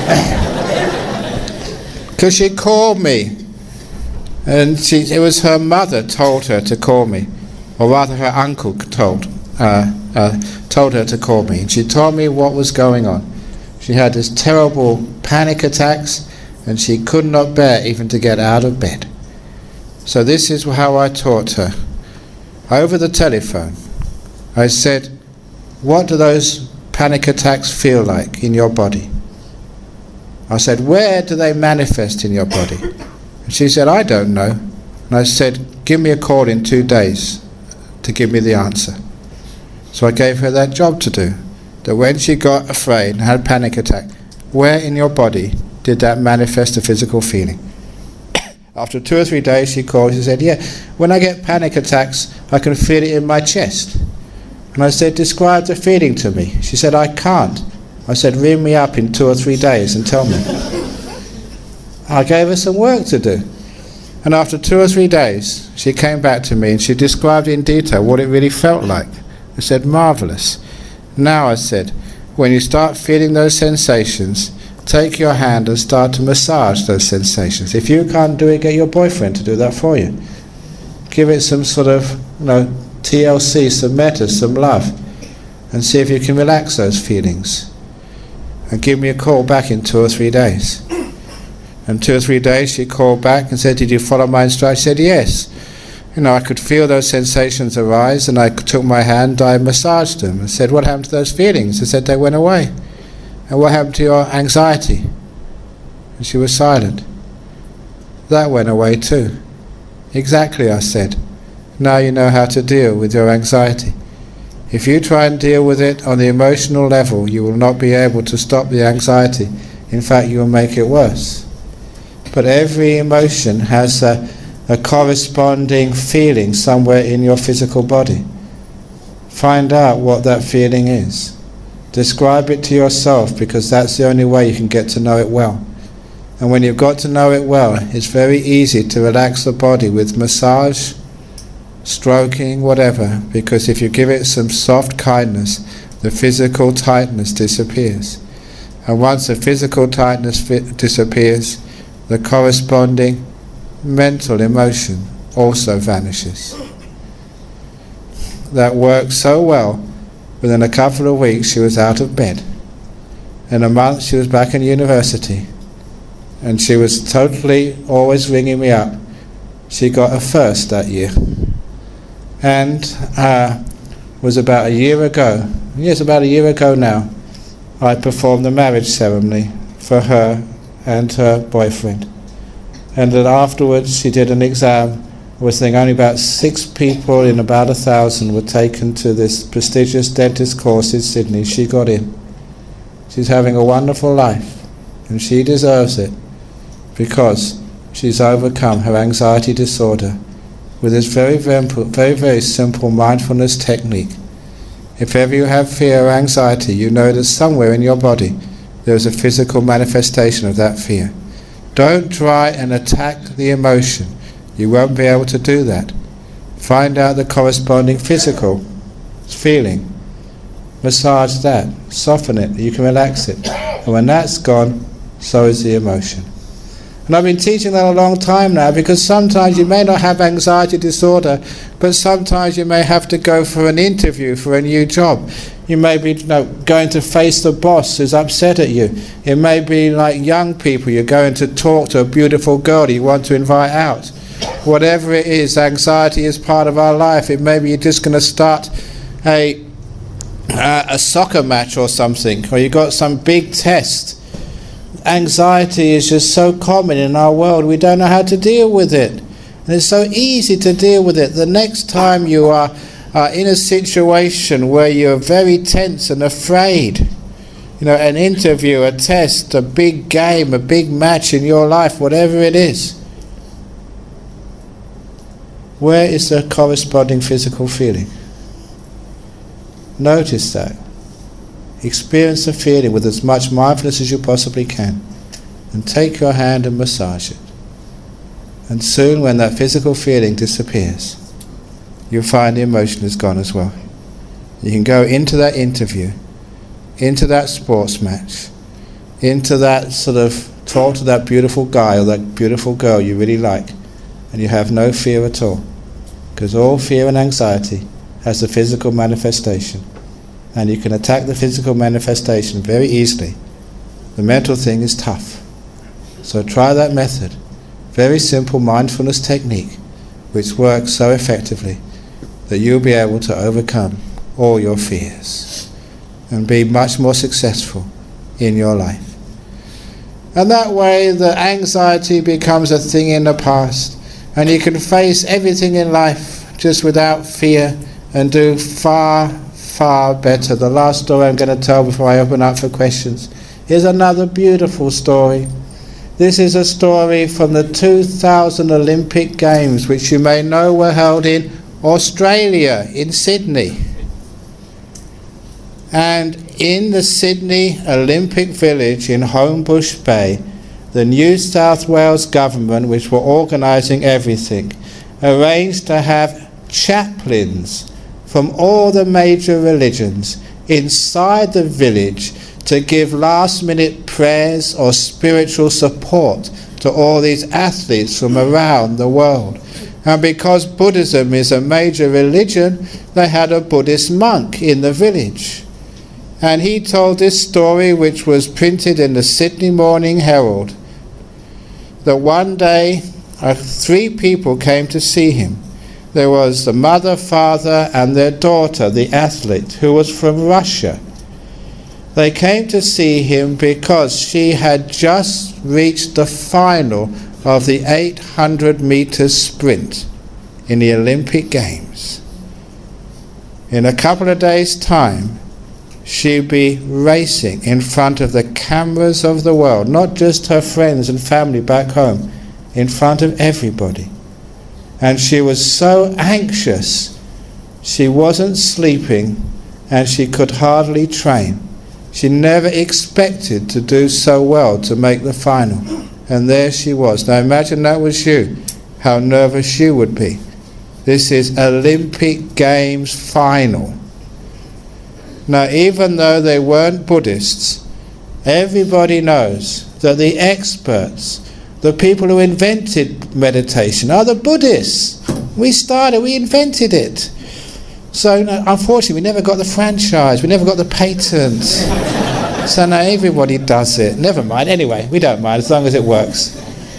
Because she called me, and she, it was her mother told her to call me, or rather her uncle told uh, uh, told her to call me, and she told me what was going on. She had this terrible panic attacks, and she could not bear even to get out of bed. So this is how I taught her. Over the telephone, I said, what do those panic attacks feel like in your body? I said, where do they manifest in your body? And she said, I don't know. And I said, give me a call in two days to give me the answer. So I gave her that job to do. That when she got afraid and had a panic attack, where in your body did that manifest a physical feeling? After two or three days she called, she said, yeah, when I get panic attacks, I can feel it in my chest. And I said, describe the feeling to me. She said, I can't. I said, ring me up in two or three days and tell me. I gave her some work to do. And after two or three days, she came back to me and she described in detail what it really felt like. I said, marvellous. Now, I said, when you start feeling those sensations, take your hand and start to massage those sensations. If you can't do it, get your boyfriend to do that for you. Give it some sort of, you know, T L C, some metta, some love, and see if you can relax those feelings. And give me a call back in two or three days. And two or three days she called back and said, did you follow my instructions? I said, yes. You know, I could feel those sensations arise, and I took my hand, I massaged them. I said, what happened to those feelings? I said, they went away. And what happened to your anxiety? And she was silent. That went away too. Exactly, I said. Now you know how to deal with your anxiety. If you try and deal with it on the emotional level, you will not be able to stop the anxiety. In fact, you will make it worse. But every emotion has a, a corresponding feeling somewhere in your physical body. Find out what that feeling is. Describe it to yourself, because that's the only way you can get to know it well. And when you've got to know it well, it's very easy to relax the body with massage, stroking, whatever, because if you give it some soft kindness, the physical tightness disappears. And once the physical tightness fi- disappears, the corresponding mental emotion also vanishes. That worked so well. Within a couple of weeks she was out of bed. In a month she was back in university. And she was totally always ringing me up. She got a first that year. And uh, was about a year ago, yes, about a year ago now, I performed the marriage ceremony for her and her boyfriend. And then afterwards she did an exam. I was thinking only about six people in about a thousand were taken to this prestigious dentist course in Sydney. She got in. She's having a wonderful life, and she deserves it, because she's overcome her anxiety disorder with this very, very, very, very simple mindfulness technique. If ever you have fear or anxiety, you know that somewhere in your body there is a physical manifestation of that fear. Don't try and attack the emotion. You won't be able to do that. Find out the corresponding physical feeling. Massage that. Soften it. You can relax it. And when that's gone, so is the emotion. And I've been teaching that a long time now, because sometimes you may not have anxiety disorder, but sometimes you may have to go for an interview for a new job. You may be you know, going to face the boss who's upset at you. It may be like young people, you're going to talk to a beautiful girl you want to invite out. Whatever it is, anxiety is part of our life. It may be you're just going to start a, uh, a soccer match or something, or you've got some big test. Anxiety is just so common in our world, we don't know how to deal with it. And it's so easy to deal with it. The next time you are uh, in a situation where you're very tense and afraid, you know, an interview, a test, a big game, a big match in your life, whatever it is, where is the corresponding physical feeling? Notice that. Experience the feeling with as much mindfulness as you possibly can, and take your hand and massage it. And soon, when that physical feeling disappears, you'll find the emotion is gone as well. You can go into that interview, into that sports match, into that sort of talk to that beautiful guy or that beautiful girl you really like, and you have no fear at all, because all fear and anxiety has the physical manifestation. And you can attack the physical manifestation very easily. The mental thing is tough. So try that method. Very simple mindfulness technique, which works so effectively that you'll be able to overcome all your fears and be much more successful in your life. And that way the anxiety becomes a thing in the past, and you can face everything in life just without fear and do far far better. The last story I'm going to tell before I open up for questions is another beautiful story. This is a story from the two thousand Olympic Games, which you may know were held in Australia, in Sydney. And in the Sydney Olympic Village in Homebush Bay, the New South Wales government, which were organising everything, arranged to have chaplains from all the major religions inside the village to give last-minute prayers or spiritual support to all these athletes from around the world. And because Buddhism is a major religion, they had a Buddhist monk in the village. And he told this story, which was printed in the Sydney Morning Herald, that one day uh, three people came to see him. There was the mother, father, and their daughter, the athlete, who was from Russia. They came to see him because she had just reached the final of the eight hundred meter sprint in the Olympic Games. In a couple of days' time, she'd be racing in front of the cameras of the world, not just her friends and family back home, in front of everybody. And she was so anxious, she wasn't sleeping, and she could hardly train. She never expected to do so well to make the final. And there she was. Now imagine that was you, how nervous you would be. This is Olympic Games final. Now even though they weren't Buddhists, everybody knows that the experts, the people who invented meditation, are the Buddhists. We started, we invented it. So unfortunately we never got the franchise, we never got the patent. So now everybody does it. Never mind, anyway, we don't mind as long as it works.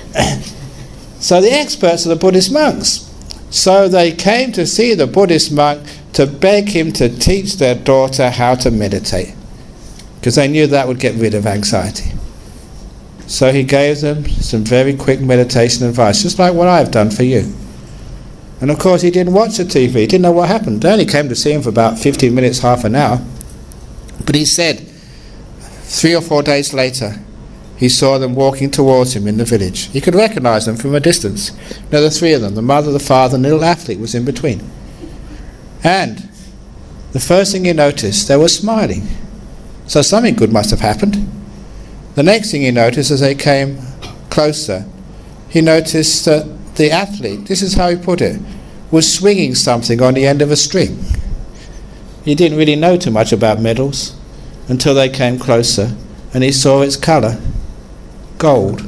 So the experts are the Buddhist monks. So they came to see the Buddhist monk to beg him to teach their daughter how to meditate, because they knew that would get rid of anxiety. So he gave them some very quick meditation advice, just like what I've done for you. And of course he didn't watch the T V, he didn't know what happened. They only came to see him for about fifteen minutes, half an hour. But he said, three or four days later, he saw them walking towards him in the village. He could recognize them from a distance. Now the three of them, the mother, the father, and the little athlete was in between. And the first thing he noticed, they were smiling. So something good must have happened. The next thing he noticed as they came closer, he noticed that the athlete, this is how he put it, was swinging something on the end of a string. He didn't really know too much about medals until they came closer and he saw its colour, gold.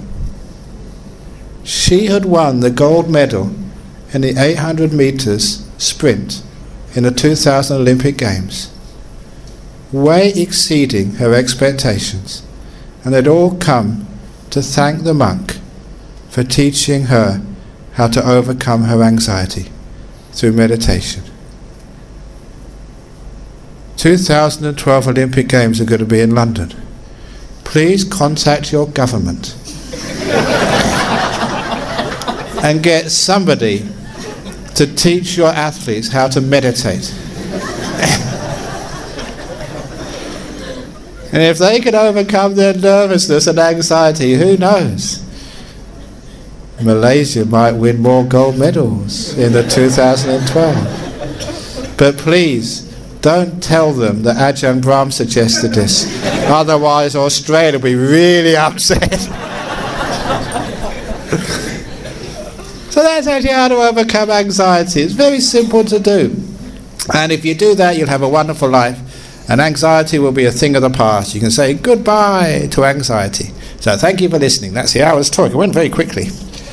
She had won the gold medal in the eight hundred metres sprint in the two thousand Olympic Games, way exceeding her expectations, and they'd all come to thank the monk for teaching her how to overcome her anxiety through meditation. two thousand twelve Olympic Games are going to be in London. Please contact your government and get somebody to teach your athletes how to meditate. And if they can overcome their nervousness and anxiety, who knows? Malaysia might win more gold medals in the two thousand twelve. But please, don't tell them that Ajahn Brahm suggested this. Otherwise Australia will be really upset. So that's actually how to overcome anxiety. It's very simple to do. And if you do that, you'll have a wonderful life. And anxiety will be a thing of the past. You can say goodbye to anxiety. So thank you for listening. That's the hour's talk. It went very quickly.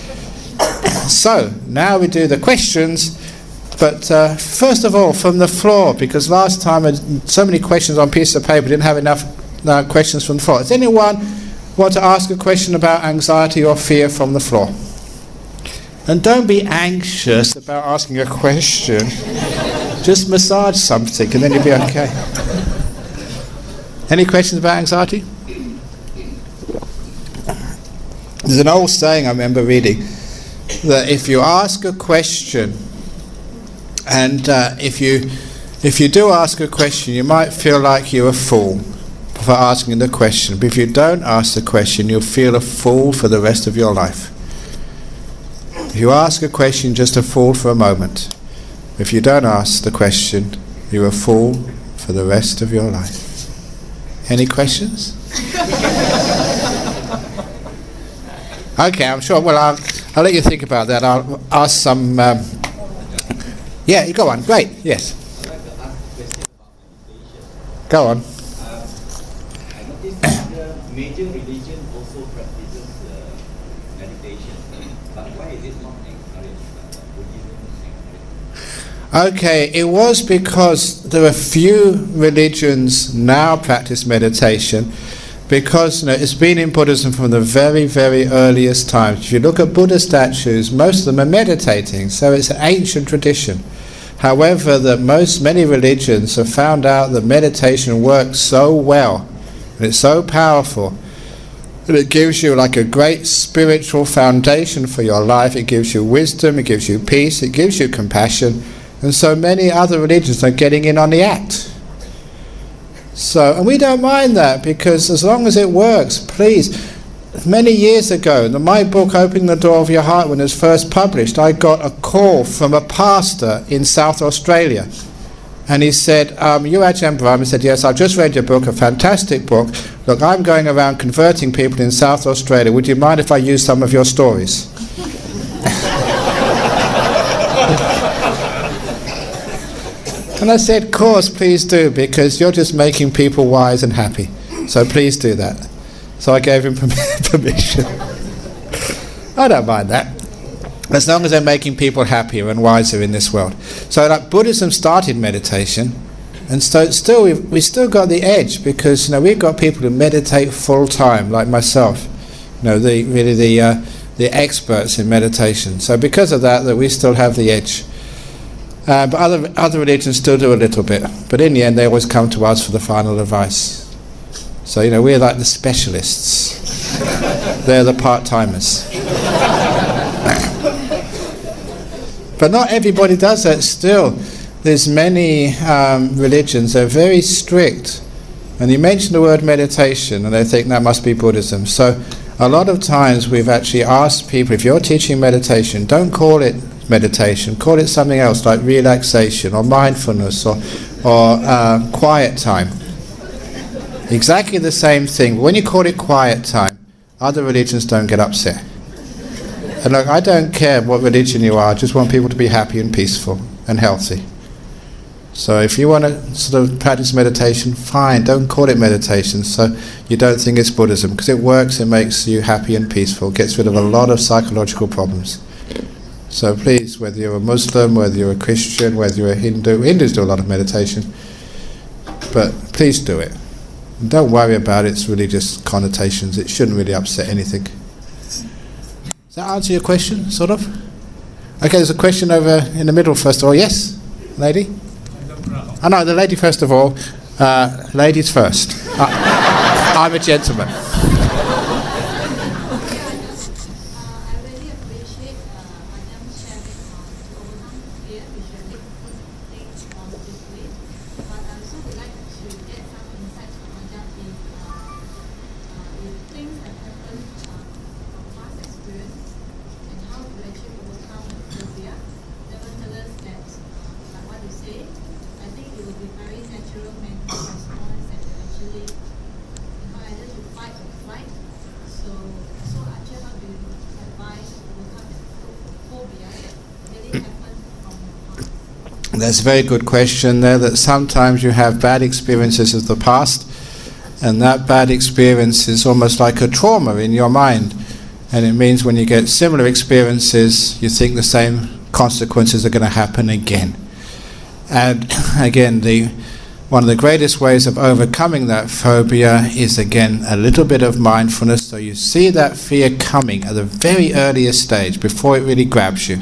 So now we do the questions. But uh, first of all, from the floor, because last time I had so many questions on pieces of paper, didn't have enough uh, questions from the floor. Does anyone want to ask a question about anxiety or fear from the floor? And don't be anxious about asking a question. Just massage something and then you'll be okay. Any questions about anxiety? There's an old saying I remember reading, that if you ask a question, and uh, if you if you do ask a question, you might feel like you're a fool for asking the question. But if you don't ask the question, you'll feel a fool for the rest of your life. If you ask a question, just a fool for a moment. If you don't ask the question, you're a fool for the rest of your life. Any questions? Okay, I'm sure. Well, I'll, I'll let you think about that. I'll ask some... Um, yeah, you go on. Great, yes. Go on. I noticed that major religion also practices uh, meditation, but why is it not encouraged? Buddhism encouraged? Okay, it was because there are few religions now practice meditation, because you know, it's been in Buddhism from the very, very earliest times. If you look at Buddha statues, most of them are meditating, so it's an ancient tradition. However, that most many religions have found out that meditation works so well, and it's so powerful, that it gives you like a great spiritual foundation for your life. It gives you wisdom, it gives you peace, it gives you compassion, and so many other religions are getting in on the act. So, and we don't mind that, because as long as it works, please. Many years ago, in my book Opening the Door of Your Heart, when it was first published, I got a call from a pastor in South Australia. And he said, um, you Ajahn Brahm? He said, yes, I've just read your book, a fantastic book. Look, I'm going around converting people in South Australia. Would you mind if I use some of your stories? And I said, of course, please do, because you're just making people wise and happy. So please do that. So I gave him permission. I don't mind that, as long as they're making people happier and wiser in this world. So like Buddhism started meditation, and so still we've, we still got the edge, because you know we've got people who meditate full time, like myself. You know, the really the uh, the experts in meditation. So because of that, that we still have the edge. Uh, but other other religions still do a little bit. But in the end, they always come to us for the final advice. So, you know, we're like the specialists. They're the part-timers. But not everybody does that still. There's many um, religions that are very strict. And you mention the word meditation, and they think that must be Buddhism. So a lot of times we've actually asked people, if you're teaching meditation, don't call it meditation, call it something else like relaxation or mindfulness or or uh, quiet time. Exactly the same thing. When you call it quiet time, other religions don't get upset. And look, I don't care what religion you are, I just want people to be happy and peaceful and healthy. So if you want to sort of practice meditation, fine, don't call it meditation so you don't think it's Buddhism, because it works, it makes you happy and peaceful, gets rid of a lot of psychological problems. So please, whether you're a Muslim, whether you're a Christian, whether you're a Hindu, Hindus do a lot of meditation, but please do it. And don't worry about its religious connotations, it shouldn't really upset anything. Does that answer your question, sort of? Okay, there's a question over in the middle first of all. Yes, lady? Oh no, the lady first of all. Uh, ladies first. Uh, I'm a gentleman. That's a very good question there, that sometimes you have bad experiences of the past, and that bad experience is almost like a trauma in your mind, and it means when you get similar experiences you think the same consequences are going to happen again. And again, the one of the greatest ways of overcoming that phobia is again a little bit of mindfulness, so you see that fear coming at the very earliest stage before it really grabs you.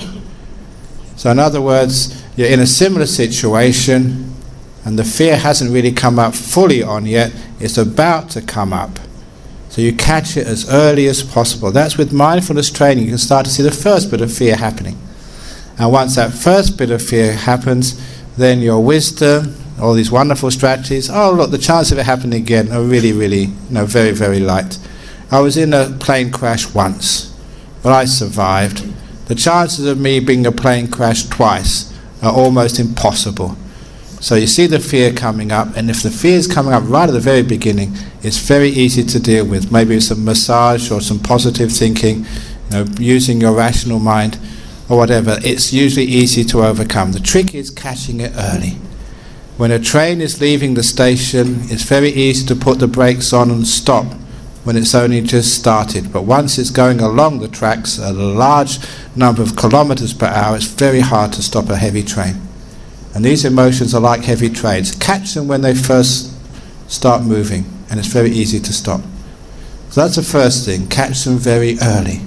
So in other words, you're in a similar situation and the fear hasn't really come up fully on yet, it's about to come up. So you catch it as early as possible. That's with mindfulness training, you can start to see the first bit of fear happening. And once that first bit of fear happens, then your wisdom, all these wonderful strategies, oh look, the chance of it happening again are really, really, you know, very, very light. I was in a plane crash once, but I survived. The chances of me being a plane crash twice are almost impossible. So you see the fear coming up, and if the fear is coming up right at the very beginning, it's very easy to deal with. Maybe some massage or some positive thinking, you know, using your rational mind or whatever. It's usually easy to overcome. The trick is catching it early. When a train is leaving the station, it's very easy to put the brakes on and stop when it's only just started. But once it's going along the tracks at a large number of kilometers per hour, it's very hard to stop a heavy train. And these emotions are like heavy trains. Catch them when they first start moving, and it's very easy to stop. So that's the first thing, catch them very early.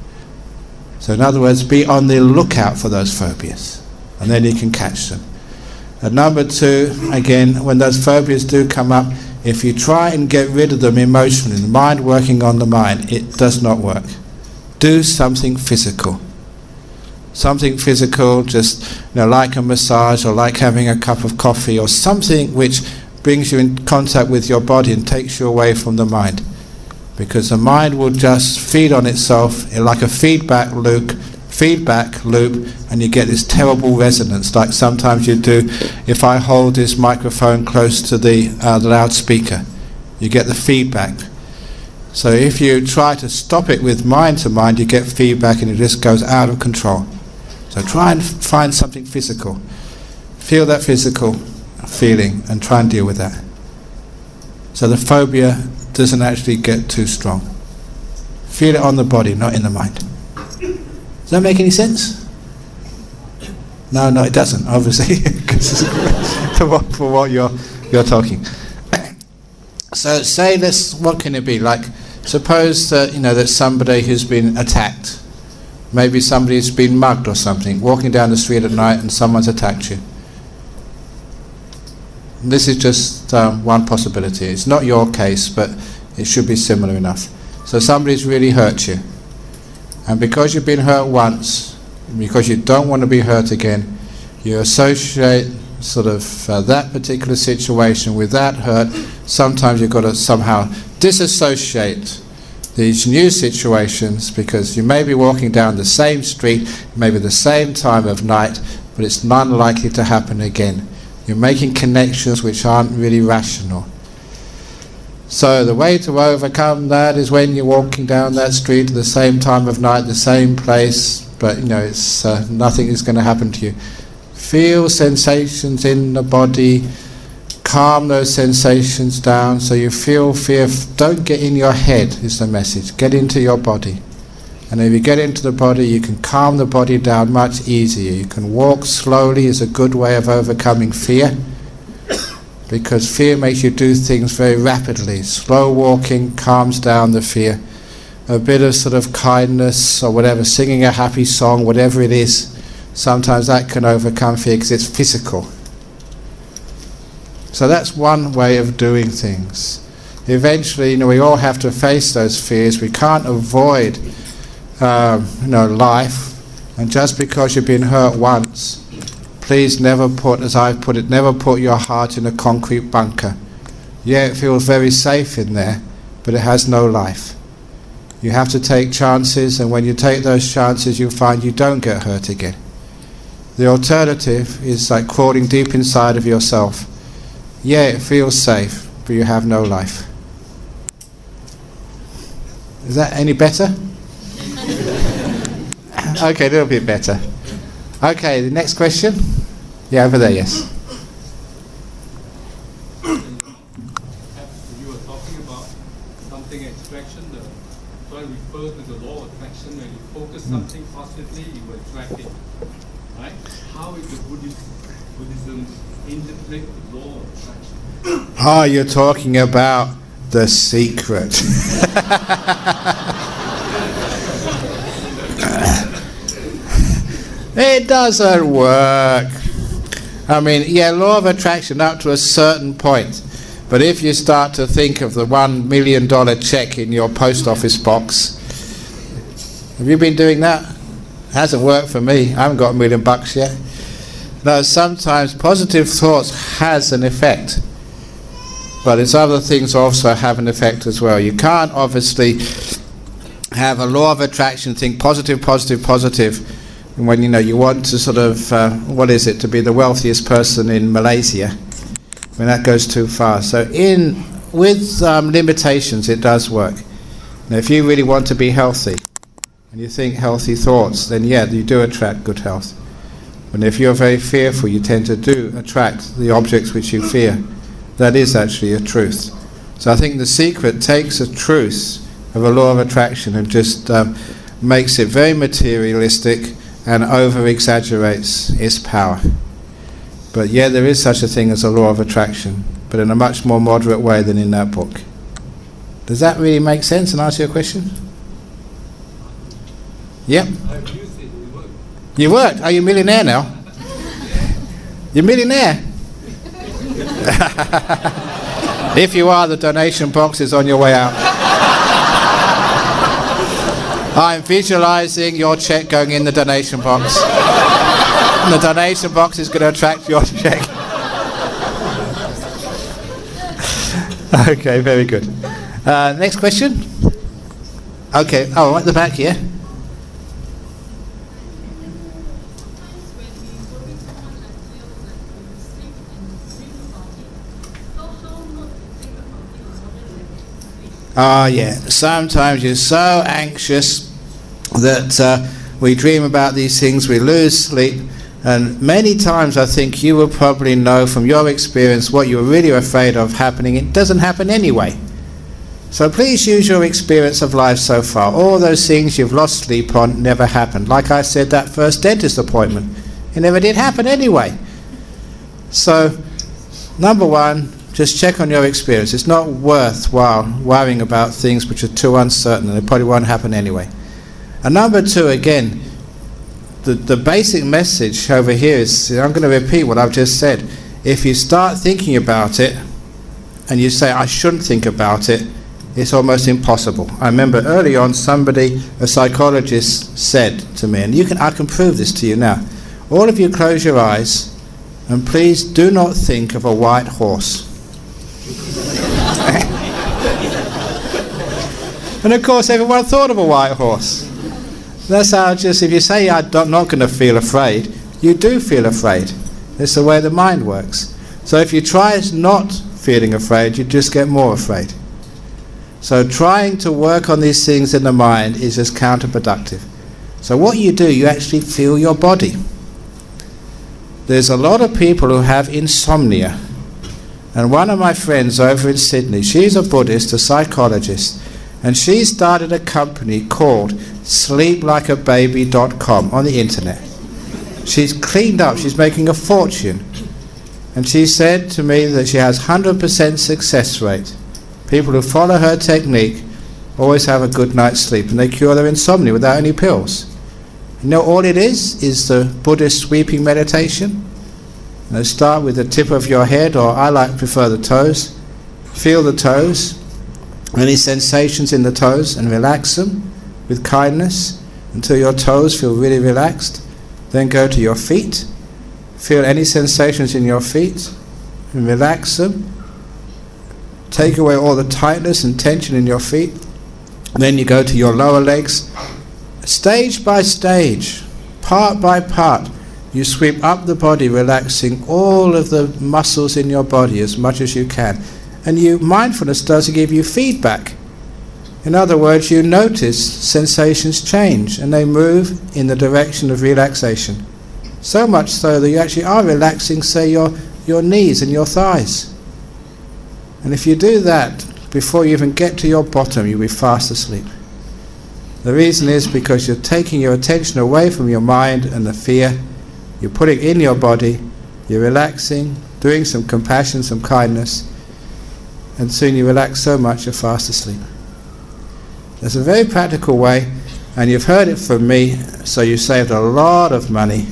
So in other words, be on the lookout for those phobias, and then you can catch them. And number two, again, when those phobias do come up, if you try and get rid of them emotionally, the mind working on the mind, it does not work. Do something physical. Something physical, just, you know, like a massage or like having a cup of coffee or something which brings you in contact with your body and takes you away from the mind. Because the mind will just feed on itself like a feedback loop, feedback loop, and you get this terrible resonance, like sometimes you do if I hold this microphone close to the, uh, the loudspeaker. You get the feedback. So if you try to stop it with mind to mind, you get feedback and it just goes out of control. So try and find something physical. Feel that physical feeling and try and deal with that. So the phobia doesn't actually get too strong. Feel it on the body, not in the mind. Does that make any sense? No, no, it doesn't, obviously, for what, for what you're you're talking. So say this, what can it be? Like, suppose that, you know, that somebody who's been attacked, maybe somebody's been mugged or something, walking down the street at night and someone's attacked you. This is just um, one possibility. It's not your case, but it should be similar enough. So somebody's really hurt you. And because you've been hurt once, because you don't want to be hurt again, you associate sort of uh, that particular situation with that hurt. Sometimes you've got to somehow disassociate these new situations, because you may be walking down the same street, maybe the same time of night, but it's unlikely to happen again. You're making connections which aren't really rational. So the way to overcome that is when you're walking down that street at the same time of night, the same place, but you know, it's uh, nothing is going to happen to you. Feel sensations in the body, calm those sensations down so you feel fear. Don't get in your head is the message. Get into your body. And if you get into the body, you can calm the body down much easier. You can walk slowly is a good way of overcoming fear, because fear makes you do things very rapidly. Slow walking calms down the fear. A bit of sort of kindness or whatever, singing a happy song, whatever it is, sometimes that can overcome fear because it's physical. So that's one way of doing things. Eventually, you know, we all have to face those fears. We can't avoid Um, you know, life, and just because you've been hurt once, please never put, as I put it, never put your heart in a concrete bunker. Yeah, it feels very safe in there, but it has no life. You have to take chances, and when you take those chances, you find you don't get hurt again. The alternative is like crawling deep inside of yourself. Yeah, it feels safe, but you have no life. Is that any better? Okay, a little bit better. Okay, the next question. Yeah, over there, yes. You were talking about something attraction. The, so I refer to the law of attraction. When you focus something positively, you will attract it. Right? How is the Buddhist, Buddhism interpret the law of attraction? Oh, you're talking about the secret. It doesn't work. I mean, yeah, law of attraction up to a certain point. But if you start to think of the one million dollar check in your post office box, have you been doing that? Hasn't worked for me. I haven't got a million bucks yet. No, sometimes positive thoughts has an effect. But it's other things also have an effect as well. You can't obviously have a law of attraction, think positive, positive, positive, when you know you want to sort of, uh, what is it, to be the wealthiest person in Malaysia. I mean, that goes too far. So in with um, limitations, it does work. Now, if you really want to be healthy, and you think healthy thoughts, then yeah, you do attract good health. But if you're very fearful, you tend to do attract the objects which you fear. That is actually a truth. So I think the secret takes a truth of a law of attraction and just um, makes it very materialistic and over-exaggerates its power. But yeah, there is such a thing as a law of attraction, but in a much more moderate way than in that book. Does that really make sense and answer your question? Yep. I've used it, it worked. You worked? Are you a millionaire now? You're a millionaire? If you are, the donation box is on your way out. I'm visualizing your check going in the donation box. And the donation box is going to attract your check. Okay, very good. Uh, next question. Okay, oh, at the back here. Ah, yeah. Sometimes you're so anxious that uh, we dream about these things, we lose sleep, and many times I think you will probably know from your experience what you're really afraid of happening. It doesn't happen anyway. So please use your experience of life so far. All those things you've lost sleep on never happened. Like I said, that first dentist appointment, it never did happen anyway. So, number one, just check on your experience. It's not worthwhile worrying about things which are too uncertain, and they probably won't happen anyway. And number two, again, the, the basic message over here is, I'm going to repeat what I've just said. If you start thinking about it, and you say, I shouldn't think about it, it's almost impossible. I remember early on somebody, a psychologist, said to me, and you can, I can prove this to you now, all of you close your eyes, and please do not think of a white horse. And of course everyone thought of a white horse. That's how, just if you say I'm not going to feel afraid, you do feel afraid. It's the way the mind works. So if you try not feeling afraid, you just get more afraid. So trying to work on these things in the mind is just counterproductive. So what you do, you actually feel your body. There's a lot of people who have insomnia. And one of my friends over in Sydney, she's a Buddhist, a psychologist, and she started a company called sleep like a baby dot com on the internet. She's cleaned up, she's making a fortune. And she said to me that she has one hundred percent success rate. People who follow her technique always have a good night's sleep, and they cure their insomnia without any pills. You know, all it is is the Buddhist sweeping meditation. Now start with the tip of your head, or I like prefer the toes. Feel the toes, any sensations in the toes, and relax them with kindness until your toes feel really relaxed. Then go to your feet. Feel any sensations in your feet and relax them. Take away all the tightness and tension in your feet. And then you go to your lower legs. Stage by stage, part by part, you sweep up the body, relaxing all of the muscles in your body as much as you can. And you, mindfulness does give you feedback. In other words, you notice sensations change and they move in the direction of relaxation. So much so that you actually are relaxing, say, your, your knees and your thighs. And if you do that, before you even get to your bottom, you'll be fast asleep. The reason is because you're taking your attention away from your mind and the fear. You're putting in your body, you're relaxing, doing some compassion, some kindness, and soon you relax so much you're fast asleep. That's a very practical way, and you've heard it from me, so you saved a lot of money.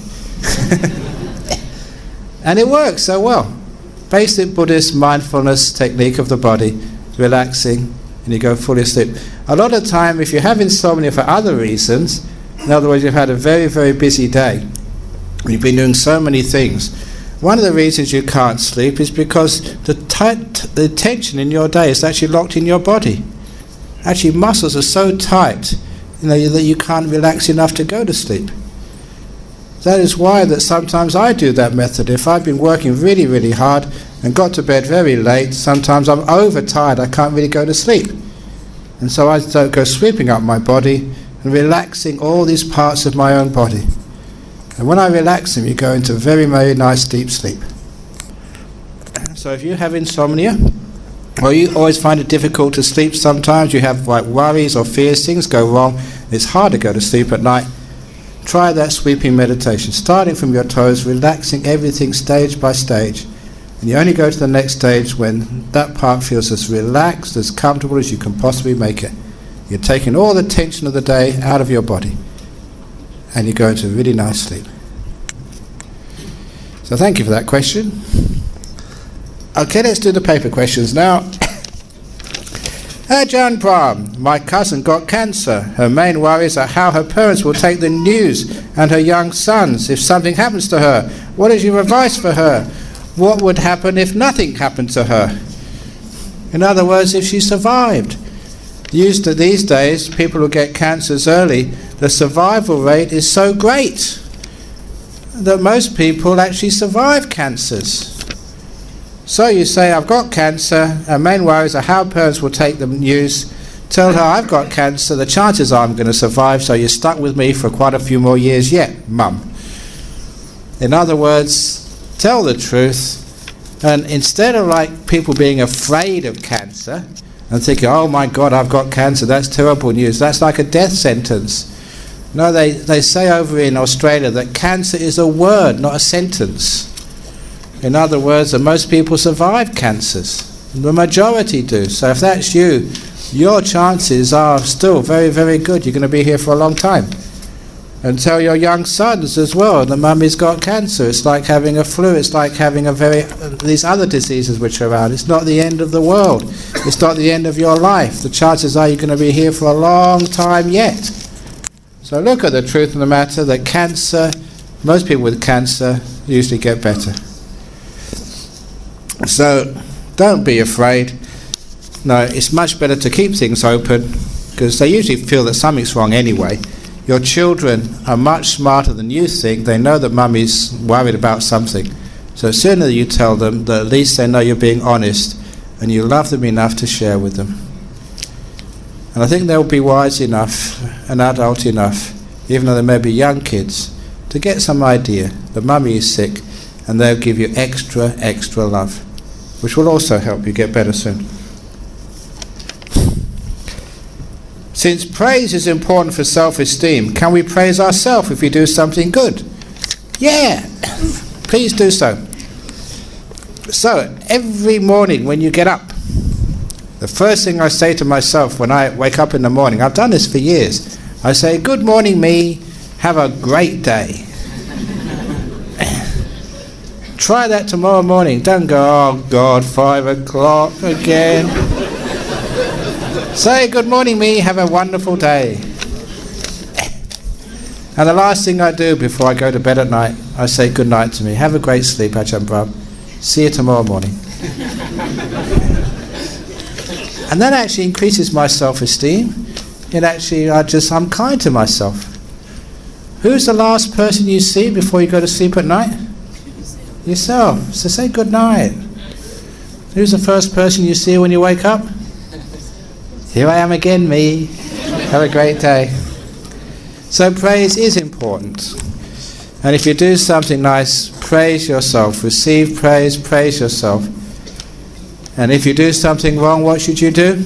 And it works so well. Basic Buddhist mindfulness technique of the body, relaxing, and you go fully asleep. A lot of time, if you have insomnia for other reasons, in other words, you've had a very, very busy day, you've been doing so many things, one of the reasons you can't sleep is because the, tight, the tension in your day is actually locked in your body. Actually, muscles are so tight, you know, that you can't relax enough to go to sleep. That is why that sometimes I do that method. If I've been working really, really hard and got to bed very late, sometimes I'm overtired, I can't really go to sleep. And so I go sweeping up my body and relaxing all these parts of my own body. And when I relax them, you go into very, very nice deep sleep. So if you have insomnia, or you always find it difficult to sleep sometimes, you have like worries or fears, things go wrong, it's hard to go to sleep at night, try that sweeping meditation, starting from your toes, relaxing everything stage by stage. And you only go to the next stage when that part feels as relaxed, as comfortable as you can possibly make it. You're taking all the tension of the day out of your body, and you go into a really nice sleep. So thank you for that question. Okay, let's do the paper questions now. Ajahn Brahm, my cousin got cancer. Her main worries are how her parents will take the news and her young sons if something happens to her. What is your advice for her? What would happen if nothing happened to her? In other words, if she survived. Used to these days, people who get cancers early, the survival rate is so great that most people actually survive cancers. So you say, I've got cancer, her main worries are how parents will take the news. Tell her I've got cancer, the chances are I'm going to survive, so you're stuck with me for quite a few more years yet, Mum. In other words, tell the truth, and instead of like people being afraid of cancer and thinking, oh my God, I've got cancer, that's terrible news, that's like a death sentence. No, they, they say over in Australia that cancer is a word, not a sentence. In other words, that most people survive cancers. The majority do. So if that's you, your chances are still very, very good. You're going to be here for a long time. And tell your young sons as well, the mummy's got cancer. It's like having a flu. It's like having a very, these other diseases which are around. It's not the end of the world. It's not the end of your life. The chances are you're going to be here for a long time yet. So look at the truth of the matter, that cancer, most people with cancer usually get better. So don't be afraid. No, it's much better to keep things open, because they usually feel that something's wrong anyway. Your children are much smarter than you think. They know that mummy's worried about something, So the sooner you tell them, the at least they know you're being honest and you love them enough to share with them. And I think they'll be wise enough and adult enough, even though they may be young kids, to get some idea that mummy is sick, and they'll give you extra, extra love, which will also help you get better soon. Since praise is important for self-esteem, can we praise ourselves if we do something good? Yeah, please do so. So, every morning when you get up, the first thing I say to myself when I wake up in the morning, I've done this for years, I say, good morning me, have a great day. Try that tomorrow morning. Don't go, oh God, five o'clock again. Say, good morning me, have a wonderful day. And the last thing I do before I go to bed at night, I say good night to me. Have a great sleep, Ajahn Brahm. See you tomorrow morning. And that actually increases my self-esteem. It actually, I just, I'm kind to myself. Who's the last person you see before you go to sleep at night? Yourself. So say good night. Who's the first person you see when you wake up? Here I am again, me. Have a great day. So praise is important. And if you do something nice, praise yourself. Receive praise, praise yourself. And if you do something wrong, what should you do?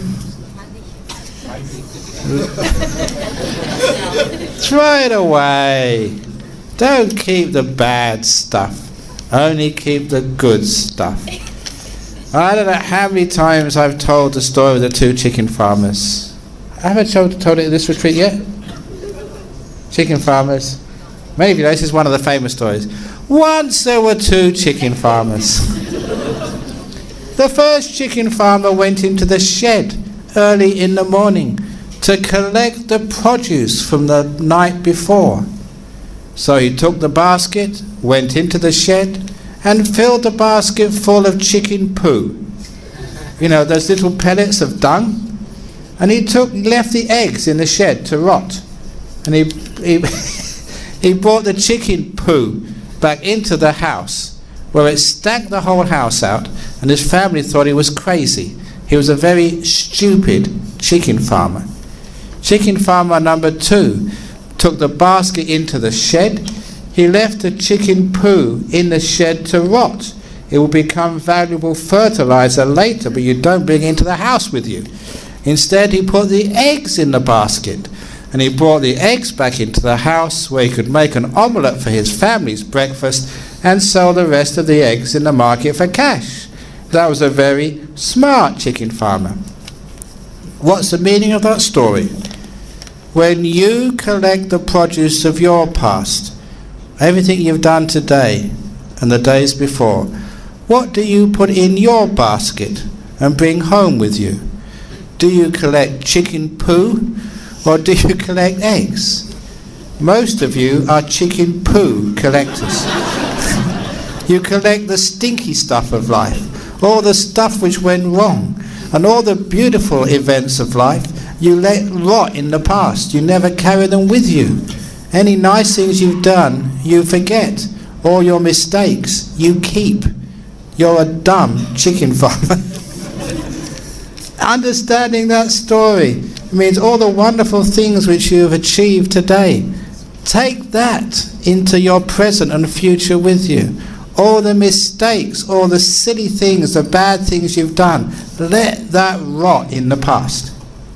Throw it away. Don't keep the bad stuff. Only keep the good stuff. I don't know how many times I've told the story of the two chicken farmers. I haven't told, told it at this retreat yet. Chicken farmers. Many of you know this is one of the famous stories. Once there were two chicken farmers. The first chicken farmer went into the shed early in the morning to collect the produce from the night before. So he took the basket, went into the shed, and filled the basket full of chicken poo. You know, those little pellets of dung. And he took, left the eggs in the shed to rot. And he, he, he brought the chicken poo back into the house, where it stank the whole house out, and his family thought he was crazy. He was a very stupid chicken farmer. Chicken farmer number two took the basket into the shed. He left the chicken poo in the shed to rot. It will become valuable fertilizer later, but you don't bring it into the house with you. Instead, he put the eggs in the basket, and he brought the eggs back into the house where he could make an omelette for his family's breakfast and sell the rest of the eggs in the market for cash. That was a very smart chicken farmer. What's the meaning of that story? When you collect the produce of your past, everything you've done today and the days before, what do you put in your basket and bring home with you? Do you collect chicken poo or do you collect eggs? Most of you are chicken poo collectors. You collect the stinky stuff of life, all the stuff which went wrong, and all the beautiful events of life you let rot in the past. You never carry them with you. Any nice things you've done, you forget. All your mistakes, you keep. You're a dumb chicken farmer. Understanding that story means all the wonderful things which you have achieved today, take that into your present and future with you. All the mistakes, all the silly things, the bad things you've done, let that rot in the past.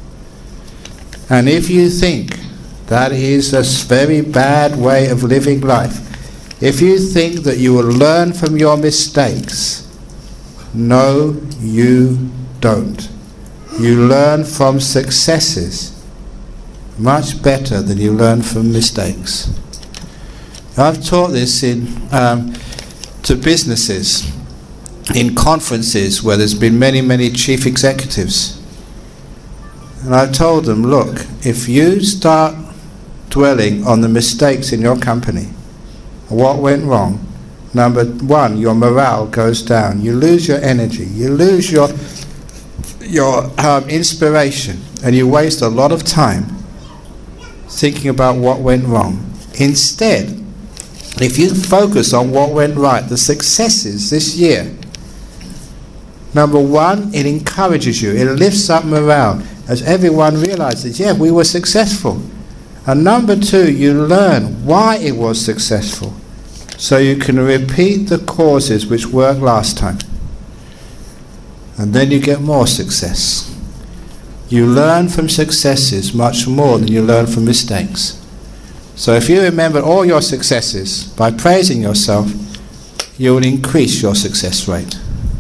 And if you think that is a very bad way of living life, if you think that you will learn from your mistakes, no, you don't. You learn from successes much better than you learn from mistakes. I've taught this in um, to businesses, in conferences where there's been many, many chief executives. And I've told them, look, if you start dwelling on the mistakes in your company, what went wrong, number one, your morale goes down. You lose your energy. You lose your your um, inspiration, and you waste a lot of time thinking about what went wrong. Instead, If you focus on what went right, the successes this year, number one, it encourages you, it lifts up morale as everyone realizes, yeah, we were successful. And number two, you learn why it was successful, so you can repeat the causes which worked last time. And then you get more success. You learn from successes much more than you learn from mistakes. So if you remember all your successes by praising yourself, you will increase your success rate.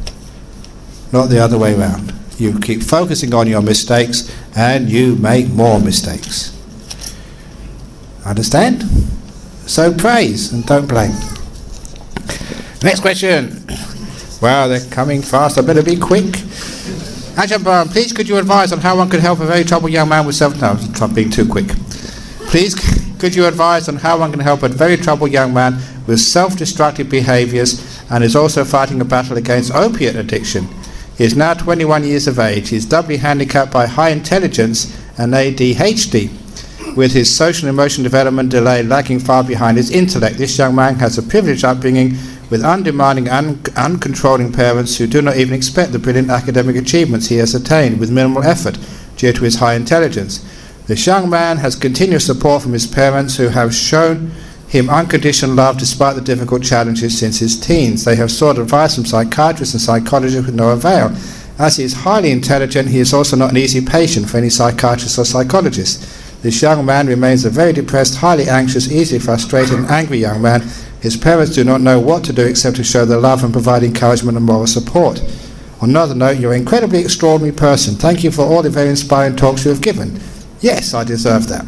Not the other way around. You keep focusing on your mistakes and you make more mistakes. Understand? So praise and don't blame. Next question. Wow, they're coming fast. I better be quick. Ajahn Brahm, please could you advise on how one could help a very troubled young man with self... No, I'm being too quick. Please could you advise on how one can help a very troubled young man with self-destructive behaviours and is also fighting a battle against opiate addiction? He is now twenty-one years of age. He is doubly handicapped by high intelligence and A D H D. With his social and emotional development delay lagging far behind his intellect, this young man has a privileged upbringing with undemanding and un- uncontrolling parents who do not even expect the brilliant academic achievements he has attained with minimal effort due to his high intelligence. This young man has continuous support from his parents who have shown him unconditional love despite the difficult challenges since his teens. They have sought advice from psychiatrists and psychologists with no avail. As he is highly intelligent, he is also not an easy patient for any psychiatrist or psychologist. This young man remains a very depressed, highly anxious, easily frustrated and angry young man. His parents do not know what to do except to show their love and provide encouragement and moral support. On another note, you're an incredibly extraordinary person. Thank you for all the very inspiring talks you have given. Yes, I deserve that.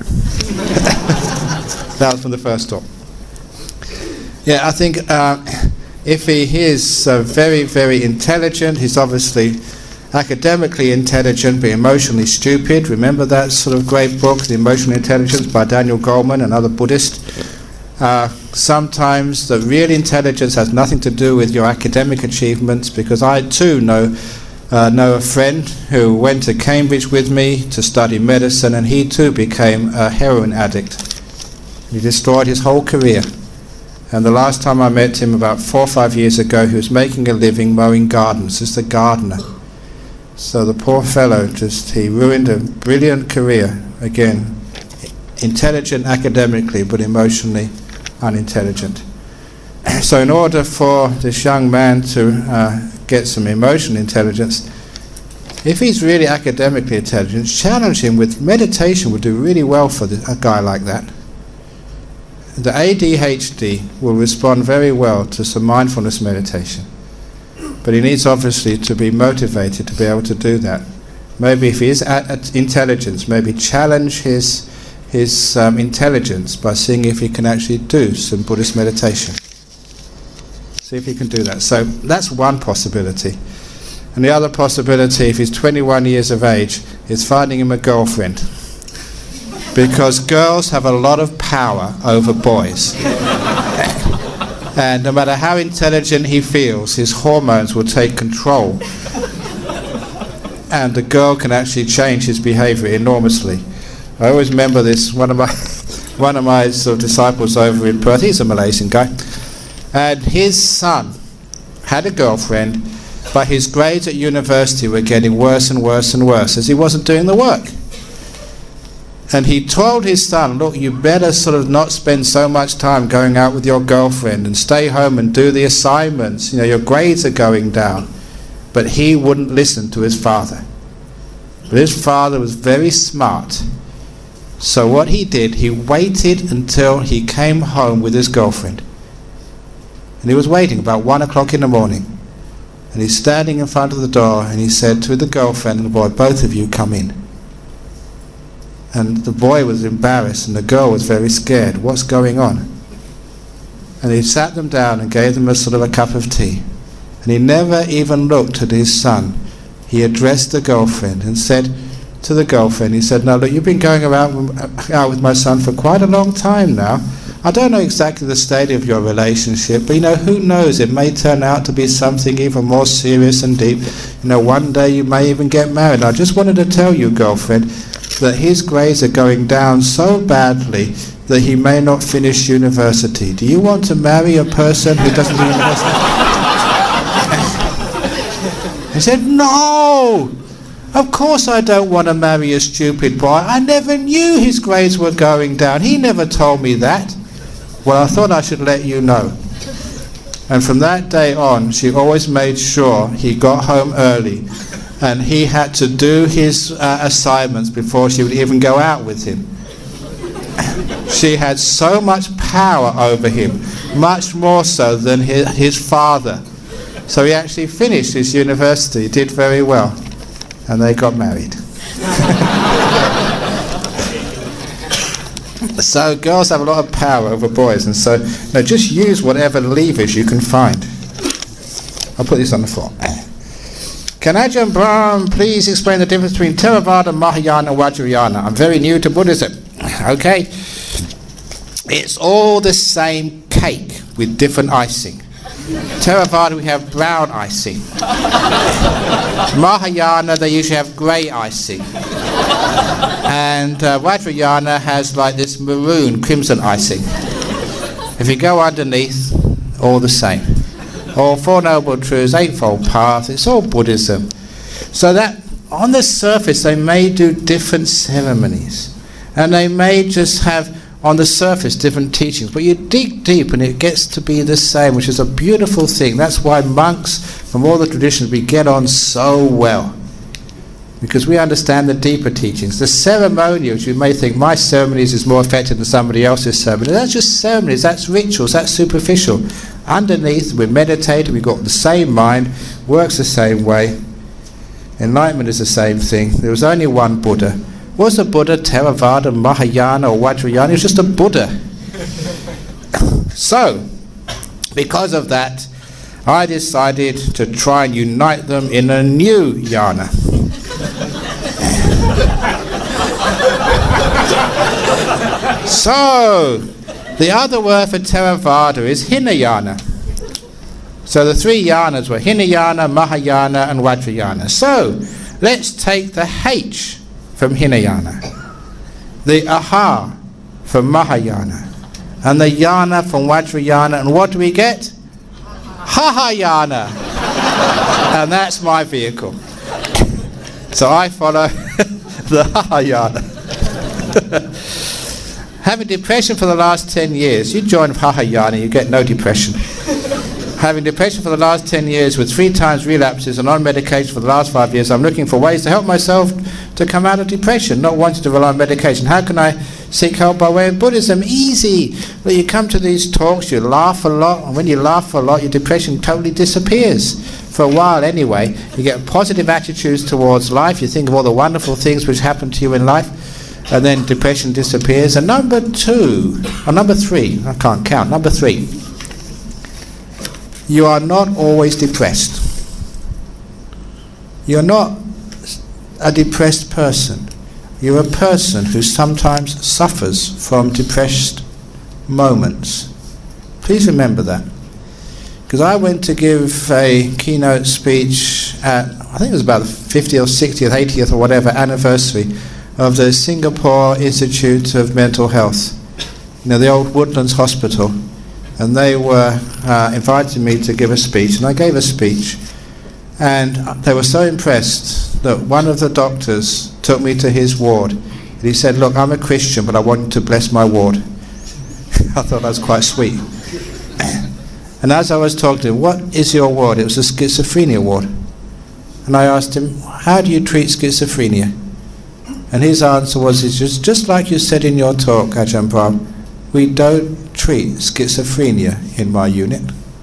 That was from the first talk. Yeah, I think uh, if he is uh, very, very intelligent, he's obviously academically intelligent but emotionally stupid. Remember that sort of great book, The Emotional Intelligence by Daniel Goleman, another Buddhist? Uh, sometimes the real intelligence has nothing to do with your academic achievements, because I too know uh, know a friend who went to Cambridge with me to study medicine, and he too became a heroin addict. He destroyed his whole career. And the last time I met him, about four or five years ago, he was making a living mowing gardens, just a gardener. So the poor fellow, just he ruined a brilliant career. Again, intelligent academically, but emotionally unintelligent. So in order for this young man to uh, get some emotional intelligence, if he's really academically intelligent, challenge him with meditation would do really well for the, a guy like that. The A D H D will respond very well to some mindfulness meditation. But he needs obviously to be motivated to be able to do that. Maybe if he is at, at intelligence, maybe challenge his his um, intelligence by seeing if he can actually do some Buddhist meditation. See if he can do that. So that's one possibility. And the other possibility, if he's twenty-one years of age, is finding him a girlfriend. Because girls have a lot of power over boys. And no matter how intelligent he feels, his hormones will take control. And the girl can actually change his behavior enormously. I always remember this, one of my one of my sort of disciples over in Perth, he's a Malaysian guy, and his son had a girlfriend, but his grades at university were getting worse and worse and worse as he wasn't doing the work. And he told his son, look, you better sort of not spend so much time going out with your girlfriend and stay home and do the assignments. You know, your grades are going down. But he wouldn't listen to his father. But his father was very smart. So what he did, he waited until he came home with his girlfriend. And he was waiting about one o'clock in the morning. And he's standing in front of the door and he said to the girlfriend and the boy, both of you come in. And the boy was embarrassed and the girl was very scared. What's going on? And he sat them down and gave them a sort of a cup of tea. And he never even looked at his son. He addressed the girlfriend and said to the girlfriend, he said, now look, you've been going around out with my son for quite a long time now. I don't know exactly the state of your relationship, but you know, who knows, it may turn out to be something even more serious and deep. You know, one day you may even get married. I just wanted to tell you, girlfriend, that his grades are going down so badly that he may not finish university. Do you want to marry a person who doesn't do university? He said, no! Of course I don't want to marry a stupid boy. I never knew his grades were going down. He never told me that. Well, I thought I should let you know. And from that day on, she always made sure he got home early, and he had to do his uh, assignments before she would even go out with him. She had so much power over him, much more so than his, his father. So he actually finished his university, did very well, and they got married. So girls have a lot of power over boys, and so no, just use whatever levers you can find. I'll put this on the floor. Can Ajahn Brahm please explain the difference between Theravada, Mahayana and Vajrayana? I'm very new to Buddhism. Okay. It's all the same cake with different icing. Theravada, we have brown icing. Mahayana, they usually have grey icing. And uh, Vajrayana has like this maroon, crimson icing. If you go underneath, all the same. All Four Noble Truths, Eightfold Path, it's all Buddhism. So that on the surface they may do different ceremonies. And they may just have on the surface different teachings, but you dig deep and it gets to be the same, which is a beautiful thing. That's why monks from all the traditions, we get on so well, because we understand the deeper teachings. The ceremonials, you may think my ceremonies is more effective than somebody else's ceremony. That's just ceremonies, that's rituals, that's superficial. Underneath, we meditate, we've got the same mind, works the same way. Enlightenment is the same thing. There was only one Buddha. Was the Buddha Theravada, Mahayana or Vajrayana? He was just a Buddha. So, because of that, I decided to try and unite them in a new yana. So, the other word for Theravada is Hinayana. So the three yanas were Hinayana, Mahayana and Vajrayana. So, let's take the H from Hinayana, the Aha from Mahayana, and the Yana from Vajrayana, and what do we get? Hahayana. And that's my vehicle. So I follow the Hahayana. Having depression for the last ten years, you join Hahayana, you get no depression. Having depression for the last ten years with three times relapses and on medication for the last five years, I'm looking for ways to help myself to come out of depression, not wanting to rely on medication. How can I seek help by way of Buddhism? Easy. Well, you come to these talks, you laugh a lot, and when you laugh a lot, your depression totally disappears. For a while anyway, you get positive attitudes towards life, you think of all the wonderful things which happen to you in life, and then depression disappears. And number two, or number three, I can't count, number three, you are not always depressed. You're not a depressed person. You're a person who sometimes suffers from depressed moments. Please remember that. Because I went to give a keynote speech at, I think it was about the fiftieth or sixtieth, eightieth or whatever anniversary of the Singapore Institute of Mental Health, you know, the old Woodlands Hospital. And they were uh, invited me to give a speech, and I gave a speech, and they were so impressed that one of the doctors took me to his ward, and he said, look, I'm a Christian, but I want you to bless my ward. I thought that was quite sweet. And as I was talking to him, what is your ward? It was a schizophrenia ward. And I asked him, how do you treat schizophrenia? And his answer was, it's just, just like you said in your talk, Ajahn Brahm, we don't treat schizophrenia in my unit.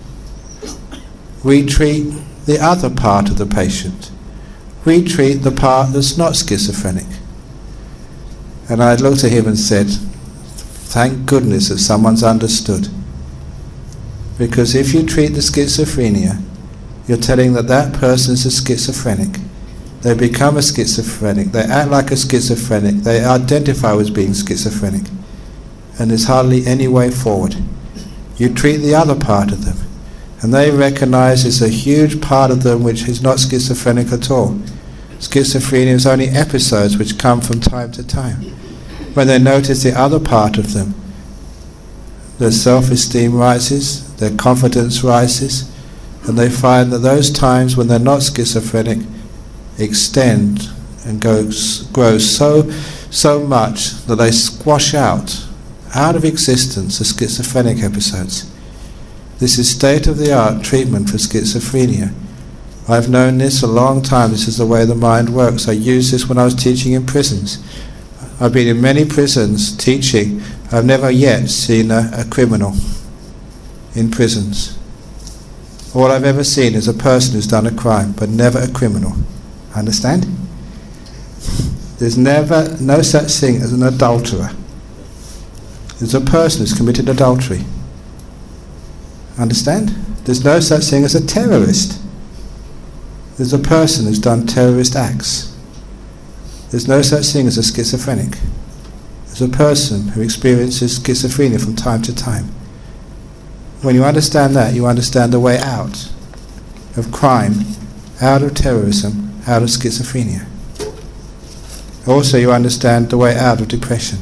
We treat the other part of the patient. We treat the part that's not schizophrenic. And I looked at him and said, thank goodness that someone's understood. Because if you treat the schizophrenia, you're telling that that person is a schizophrenic. They become a schizophrenic. They act like a schizophrenic. They identify as being schizophrenic. And there's hardly any way forward. You treat the other part of them, and they recognize there's a huge part of them which is not schizophrenic at all. schizophrenia is only episodes which come from time to time. When they notice the other part of them, their self-esteem rises, their confidence rises, and they find that those times when they're not schizophrenic extend and goes, grow so, so much that they squash out, out of existence, the schizophrenic episodes. This is state-of-the-art treatment for schizophrenia. I've known this a long time. This is the way the mind works. I used this when I was teaching in prisons. I've been in many prisons teaching. I've never yet seen a, a criminal in prisons. All I've ever seen is a person who's done a crime, but never a criminal. Understand? There's never, no such thing as an adulterer. There's a person who's committed adultery. Understand? There's no such thing as a terrorist. There's a person who's done terrorist acts. There's no such thing as a schizophrenic. There's a person who experiences schizophrenia from time to time. When you understand that, you understand the way out of crime, out of terrorism, out of schizophrenia. Also, you understand the way out of depression.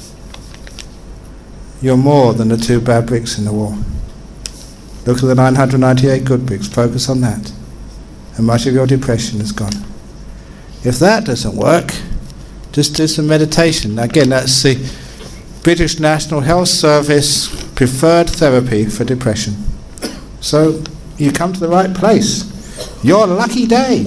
You're more than the two bad bricks in the wall. Look at the nine hundred ninety-eight good bricks, focus on that, and much of your depression is gone. If that doesn't work, just do some meditation. Again, that's the British National Health Service preferred therapy for depression. So you come to the right place. Your lucky day.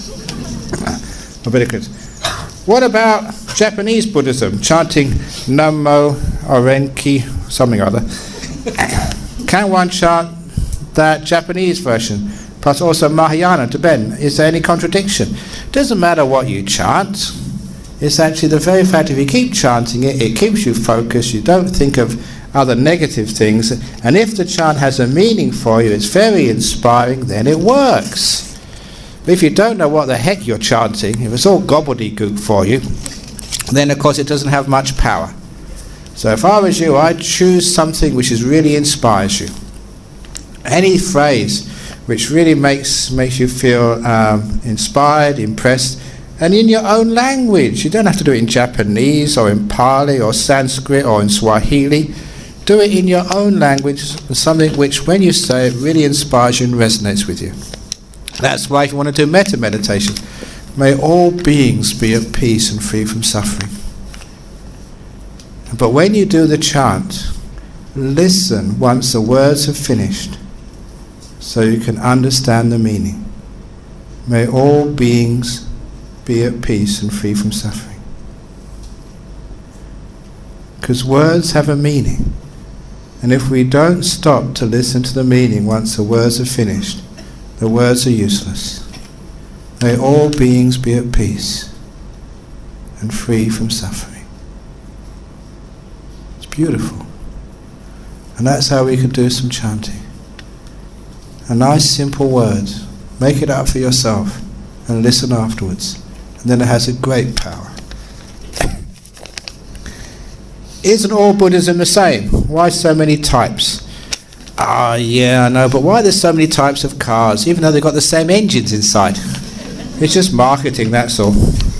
A bit of good. What about Japanese Buddhism, chanting Namo Orenki, something or other? Can one chant that Japanese version, plus also Mahayana, Tibetan? Is there any contradiction? It doesn't matter what you chant. It's actually the very fact if you keep chanting it, it keeps you focused, you don't think of other negative things, and if the chant has a meaning for you, it's very inspiring, then it works. But if you don't know what the heck you're chanting, if it's all gobbledygook for you, then of course it doesn't have much power. So if I was you, I'd choose something which is really inspires you. Any phrase which really makes makes you feel um, inspired, impressed, and in your own language. You don't have to do it in Japanese or in Pali or Sanskrit or in Swahili. Do it in your own language, something which when you say it really inspires you and resonates with you. That's why if you want to do metta meditation, may all beings be at peace and free from suffering. But when you do the chant, listen once the words have finished so you can understand the meaning. May all beings be at peace and free from suffering. Because words have a meaning. And if we don't stop to listen to the meaning once the words are finished, the words are useless. May all beings be at peace and free from suffering. It's beautiful. And that's how we could do some chanting. A nice simple word. Make it up for yourself and listen afterwards. And then it has a great power. Isn't all Buddhism the same? Why so many types? Ah, uh, yeah, I know, but why there's so many types of cars, even though they've got the same engines inside? It's just marketing, that's all.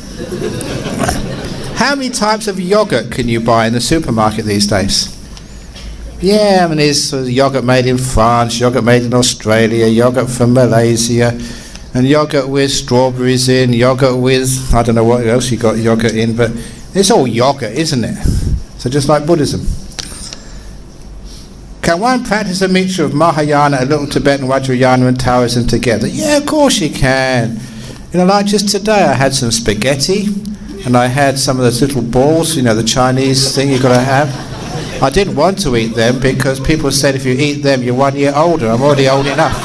How many types of yogurt can you buy in the supermarket these days? Yeah, I mean, there's uh, yogurt made in France, yogurt made in Australia, yogurt from Malaysia, and yogurt with strawberries in, yogurt with, I don't know what else you got yogurt in, but it's all yogurt, isn't it? So just like Buddhism. Can one practice a mixture of Mahayana, a little Tibetan, Vajrayana and Taoism together? Yeah, of course you can. You know, like just today I had some spaghetti and I had some of those little balls, you know, the Chinese thing you've got to have. I didn't want to eat them because people said if you eat them you're one year older. I'm already old enough.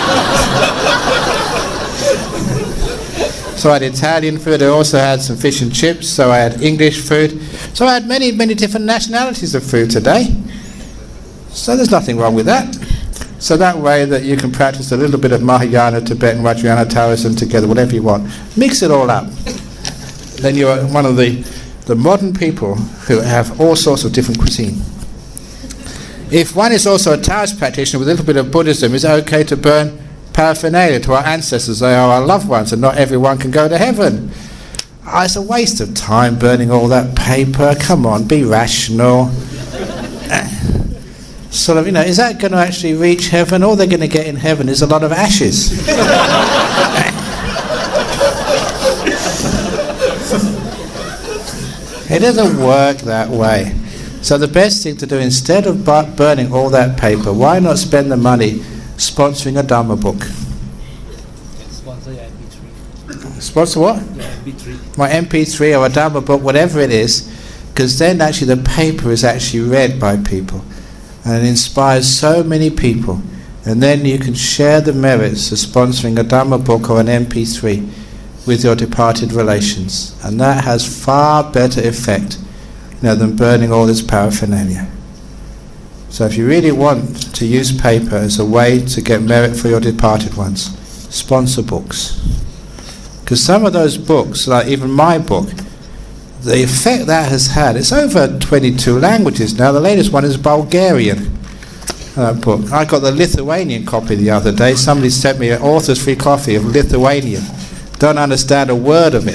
So I had Italian food, I also had some fish and chips, so I had English food. So I had many, many different nationalities of food today. So there's nothing wrong with that. So that way that you can practice a little bit of Mahayana, Tibetan, Vajrayana, Taoism together, whatever you want. Mix it all up. Then you're one of the, the modern people who have all sorts of different cuisine. If one is also a Taoist practitioner with a little bit of Buddhism, is it okay to burn paraphernalia to our ancestors. They are our loved ones, and not everyone can go to heaven. Oh, it's a waste of time burning all that paper. Come on, be rational. Sort of, you know, is that going to actually reach heaven? All they're going to get in heaven is a lot of ashes. It doesn't work that way. So the best thing to do, instead of bu- burning all that paper, why not spend the money sponsoring a Dharma book? Sponsor your M P three. Sponsor what? Your M P three. My M P three or a Dharma book, whatever it is, because then actually the paper is actually read by people and it inspires so many people, and then you can share the merits of sponsoring a Dharma book or an M P three with your departed relations, and that has far better effect, you know, than burning all this paraphernalia. So if you really want to use paper as a way to get merit for your departed ones, sponsor books. Because some of those books, like even my book, the effect that has had, it's over twenty-two languages now. The latest one is Bulgarian uh, book. I got the Lithuanian copy the other day. Somebody sent me an author's free copy of Lithuanian. Don't understand a word of it.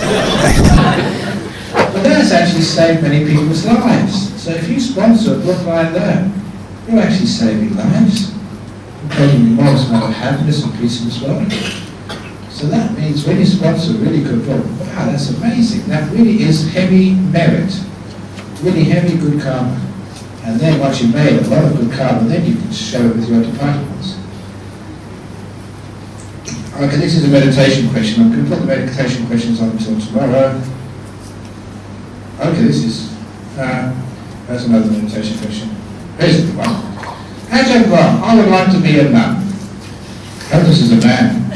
But that's actually saved many people's lives. So if you sponsor a book like that, you're actually saving lives. You're creating enormous amount of happiness and peace in this world. So that means when you sponsor a really good book, wow, that's amazing. That really is heavy merit, really heavy good karma. And then once you've made a lot of good karma, then you can share it with your departed ones. Okay, this is a meditation question. I'm going to put the meditation questions on until tomorrow. Okay, this is, uh, that's another meditation question. Here's the one. Ajahn Brahm, I would like to be a nun. Oh, this is a man. I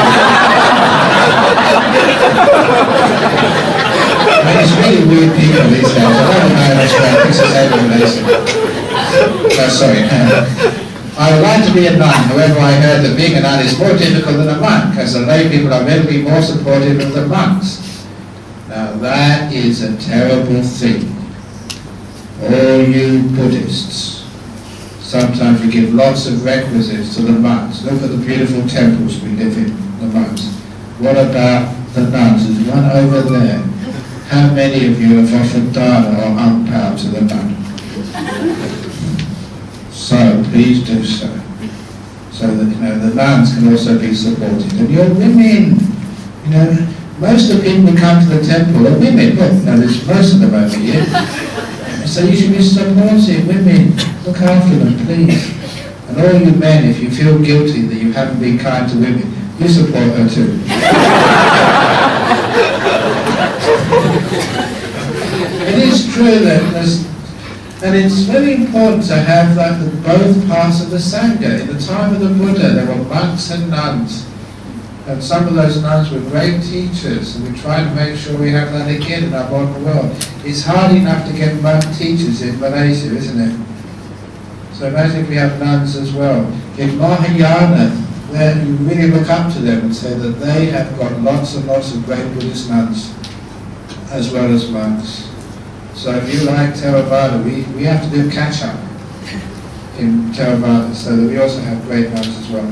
mean, it's really weird people these days. I don't know how much about this is amazing. Oh, sorry. I would like to be a nun. However, I heard that being a nun is more difficult than a monk, as the lay people are meant to be more supportive of the monks. Now, that is a terrible thing. All you Buddhists, sometimes we give lots of requisites to the monks. Look at the beautiful temples we live in, the monks. What about the nuns? There's one over there. How many of you have offered dana or ampao to the nun? So, please do so. So that, you know, the nuns can also be supported. And your women, you know, most of the people who come to the temple are women. Look, you know, there's most of them over here. So you should be supportive. Women, look after them, please. And all you men, if you feel guilty that you haven't been kind to women, you support her too. It is true that there's, and it's very important to have that the both parts of the Sangha. In the time of the Buddha, there were monks and nuns. And some of those nuns were great teachers, and we try to make sure we have that again in our modern world. It's hard enough to get monk teachers in Malaysia, isn't it? So imagine if we have nuns as well. In Mahayana, you really look up to them and say that they have got lots and lots of great Buddhist nuns, as well as monks. So if you like Theravada, we, we have to do catch-up in Theravada, so that we also have great nuns as well.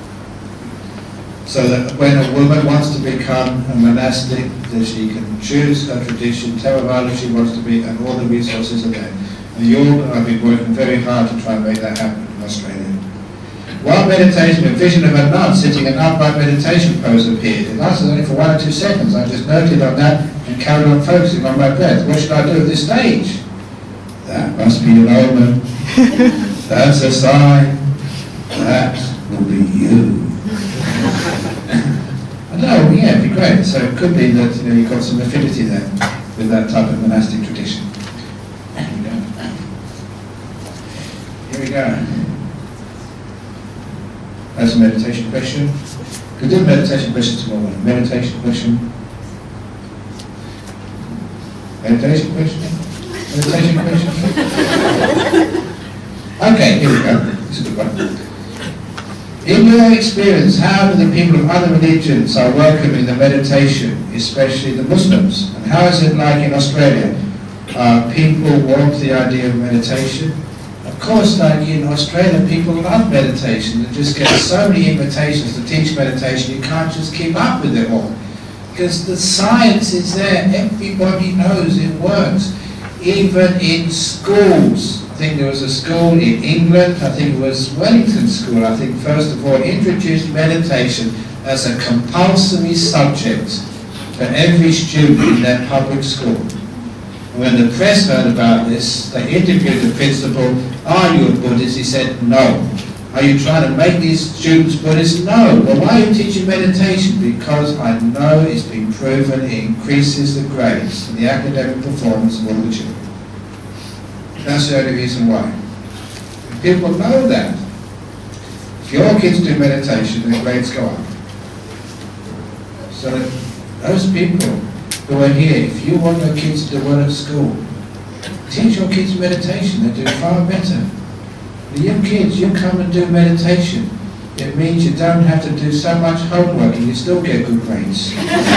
So that when a woman wants to become a monastic, that she can choose her tradition, Theravada she wants to be, and all the resources are there. And you all have been working very hard to try and make that happen in Australia. While meditating, a vision of a nun sitting in an upright meditation pose appeared. It lasted only for one or two seconds. I just noted on that and carried on focusing on my breath. What should I do at this stage? That must be an omen. That's a sign. That will be you. No, yeah, it'd be great. So it could be that, you know, you've got some affinity there with that type of monastic tradition. Here we go. Here we go. That's a meditation question. We'll do a meditation question tomorrow. Meditation question. Meditation question. Meditation question. Okay, here we go. This is a good one. In your experience, how do the people of other religions are welcoming the meditation, especially the Muslims? And how is it like in Australia? Are people want the idea of meditation? Of course, like in Australia, people love meditation. They just get so many invitations to teach meditation, you can't just keep up with it all. Because the science is there, everybody knows it works. Even in schools, I think there was a school in England, I think it was Wellington School, I think first of all introduced meditation as a compulsory subject for every student in their public school. When the press heard about this, they interviewed the principal, are you a Buddhist? He said, no. Are you trying to make these students Buddhists? No. Well, why are you teaching meditation? Because I know it's been proven it increases the grades and the academic performance of all the children. That's the only reason why. People know that. If your kids do meditation, their grades go up. So those people who are here, if you want your kids to do well at school, teach your kids meditation, they do far better. The young kids, you come and do meditation, it means you don't have to do so much homework and you still get good grades.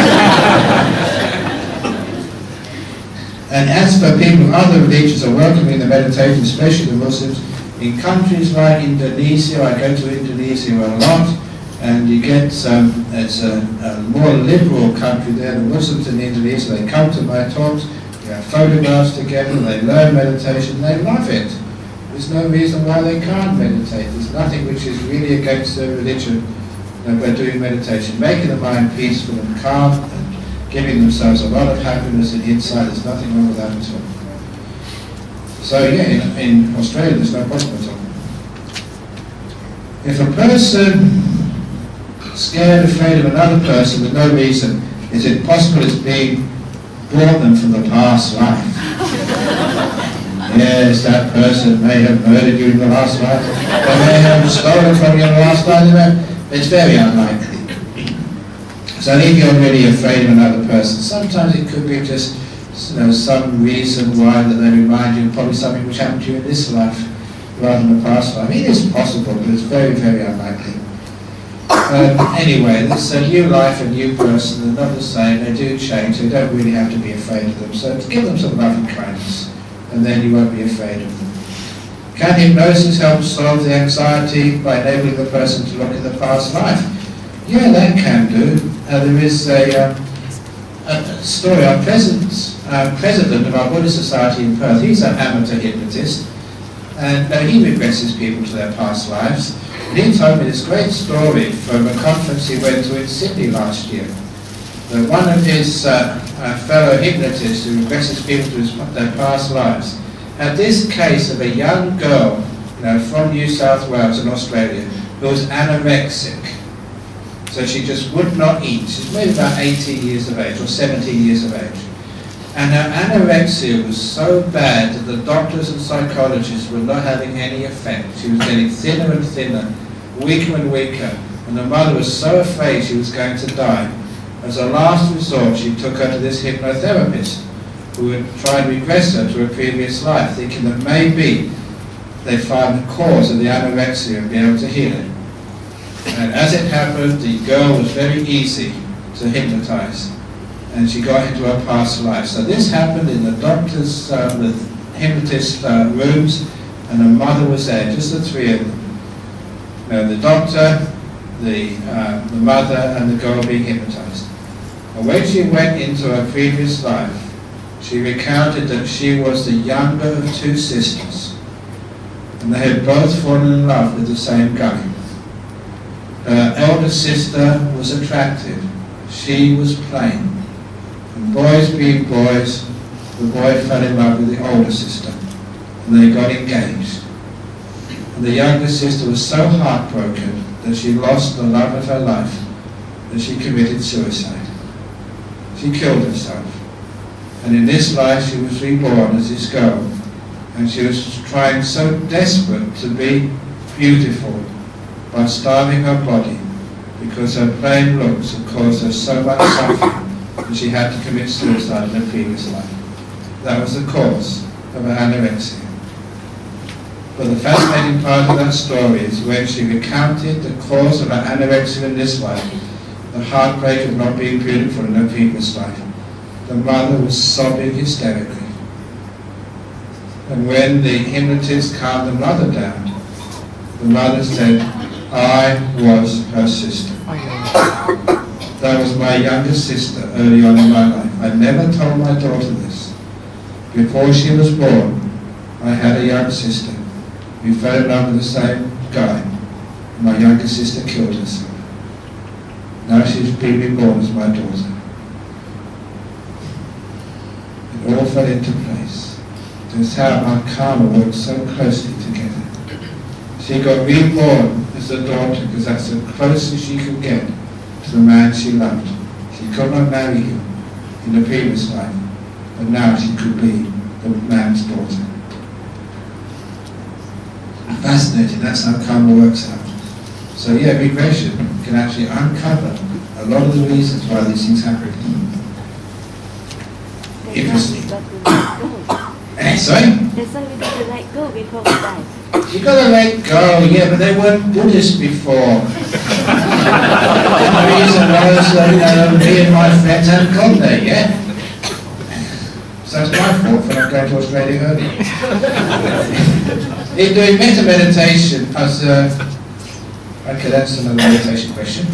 And as for people, other religions are welcoming the meditation, especially the Muslims. In countries like Indonesia, I go to Indonesia a lot, and you get, um, it's a, a more liberal country there, the Muslims in Indonesia, they come to my talks, we have photographs together, they learn meditation, they love it. There's no reason why they can't meditate. There's nothing which is really against their religion uh, by doing meditation. Making the mind peaceful and calm and giving themselves a lot of happiness and insight, there's nothing wrong with that at all. So yeah, in, in Australia there's no problem at all. If a person scared, afraid of another person with no reason, is it possible it's being brought them from the past life? Yes, that person may have murdered you in the last life, they may have stolen from you in the last life, it's very unlikely. So if you're really afraid of another person, sometimes it could be just, you know, some reason why that they remind you of probably something which happened to you in this life rather than the past life. It is possible, but it's very, very unlikely. Um, anyway, this is a new life, a new person, they're not the same, they do change, so you don't really have to be afraid of them. So give them some love and kindness, and then you won't be afraid of them. Can hypnosis help solve the anxiety by enabling the person to look at the past life? Yeah, that can do. Uh, there is a, uh, a story, our present, uh, president of our Buddhist Society in Perth, he's an amateur hypnotist, and uh, he regresses people to their past lives. And he told me this great story from a conference he went to in Sydney last year. That one of his uh, uh, fellow hypnotists who regresses people to his, their past lives had this case of a young girl, you know, from New South Wales in Australia who was anorexic. So she just would not eat. She's maybe about eighteen years of age or seventeen years of age. And her anorexia was so bad that the doctors and psychologists were not having any effect. She was getting thinner and thinner, weaker and weaker, and the mother was so afraid she was going to die. As a last resort, she took her to this hypnotherapist who would try and regress her to her previous life, thinking that maybe they'd find the cause of the anorexia and be able to heal it. And as it happened, the girl was very easy to hypnotize, and she got into her past life. So this happened in the doctor's, uh, the hypnotist uh, rooms, and the mother was there, just the three of them. You know, the doctor, the, uh, the mother, and the girl being hypnotized. And when she went into her previous life, she recounted that she was the younger of two sisters, and they had both fallen in love with the same guy. Her elder sister was attractive, she was plain. And boys being boys, the boy fell in love with the older sister, and they got engaged. And the younger sister was so heartbroken that she lost the love of her life, that she committed suicide. She killed herself. And in this life she was reborn as this girl, and she was trying so desperate to be beautiful by starving her body, because her plain looks had caused her so much suffering that she had to commit suicide in her previous life. That was the cause of her anorexia. But the fascinating part of that story is when she recounted the cause of her anorexia in this life, the heartbreak of not being beautiful in her previous life. The mother was sobbing hysterically. And when the hypnotist calmed the mother down, the mother said, I was her sister. That was my younger sister early on in my life. I never told my daughter this. Before she was born, I had a young sister. We fell in love with the same guy. My younger sister killed herself. Now she's been reborn as my daughter. It all fell into place. That's how our karma works so closely together. She got reborn as a daughter because that's the closest she could get to the man she loved. She could not marry him in the previous life, but now she could be the man's daughter. Fascinating, that's how karma works out. So yeah, regression can actually uncover a lot of the reasons why these things happen. Interesting. Eh, sorry? That's why we got to let go before we die. You gotta let go, yeah, but they weren't Buddhists before. The reason was that, you know, me and my friends hadn't gone there yet. So that's my fault for not going to Australia earlier. In doing metta meditation, I was, uh, okay, that's another meditation question.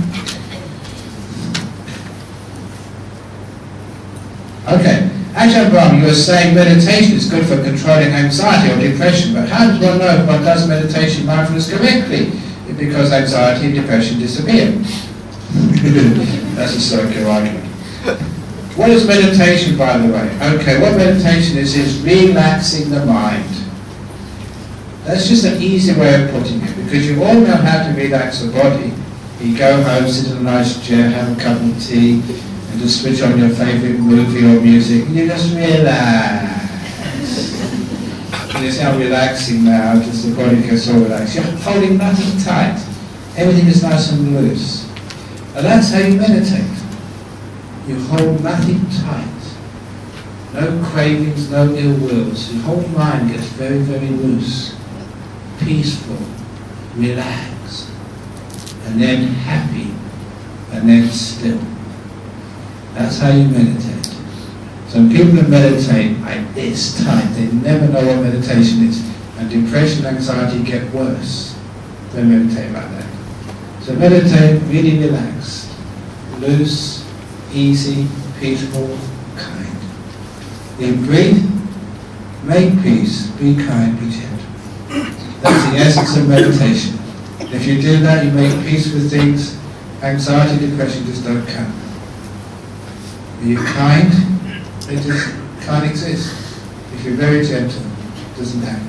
Okay. Ajahn Brahm, you were saying meditation is good for controlling anxiety or depression, but how does one know if one does meditation mindfulness correctly? Because anxiety and depression disappear. That's a circular argument. What is meditation, by the way? Okay, what meditation is, is relaxing the mind. That's just an easy way of putting it, because you all know how to relax the body. You go home, sit in a nice chair, have a cup of tea, and just switch on your favourite movie or music, and you just relax. You see how relaxing now, just the body gets all relaxed. You're holding nothing tight. Everything is nice and loose. And that's how you meditate. You hold nothing tight. No cravings, no ill wills. Your whole mind gets very, very loose, peaceful, relaxed, and then happy, and then still. That's how you meditate. So people who meditate like this tight, they never know what meditation is. And depression and anxiety get worse when they meditate like that. So meditate really relaxed, loose, easy, peaceful, kind. Then breathe, make peace, be kind, be gentle. That's the essence of meditation. If you do that, you make peace with things, anxiety, depression just don't come. Are you kind? They just can't exist. If you're very gentle, it doesn't happen.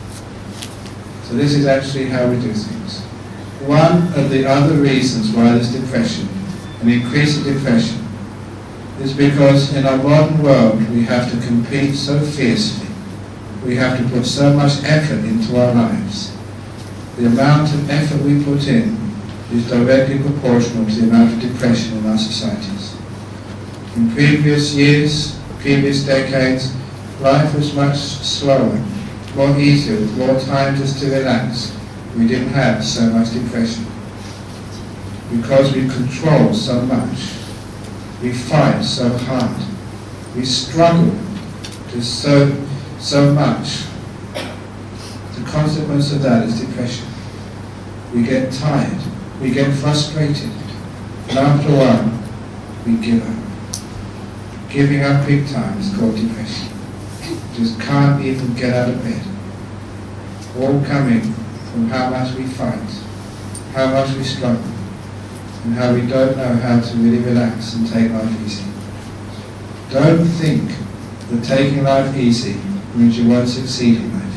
So this is actually how we do things. One of the other reasons why there's depression, an increase in depression, is because in our modern world we have to compete so fiercely. We have to put so much effort into our lives. The amount of effort we put in is directly proportional to the amount of depression in our societies. In previous years, previous decades, life was much slower, more easier, with more time just to relax. We didn't have so much depression. Because we control so much, we fight so hard, we struggle to so, so much. The consequence of that is depression. We get tired, we get frustrated, and after a while, we give up. Giving up big time is called depression. Just can't even get out of bed. All coming from how much we fight, how much we struggle, and how we don't know how to really relax and take life easy. Don't think that taking life easy means you won't succeed in life.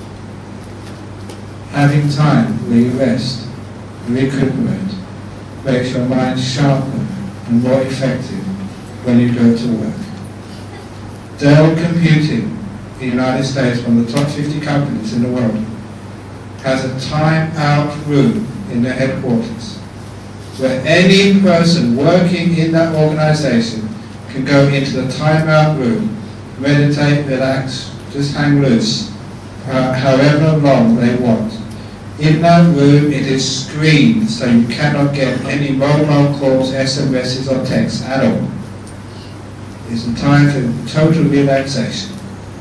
Having time where you rest, recuperate, makes your mind sharper and more effective when you go to work. Dell Computing, the United States, one of the top fifty companies in the world, has a time-out room in their headquarters where any person working in that organization can go into the time-out room, meditate, relax, just hang loose, uh, however long they want. In that room it is screened so you cannot get any mobile calls, S M Ses or texts at all. It's a time for total relaxation.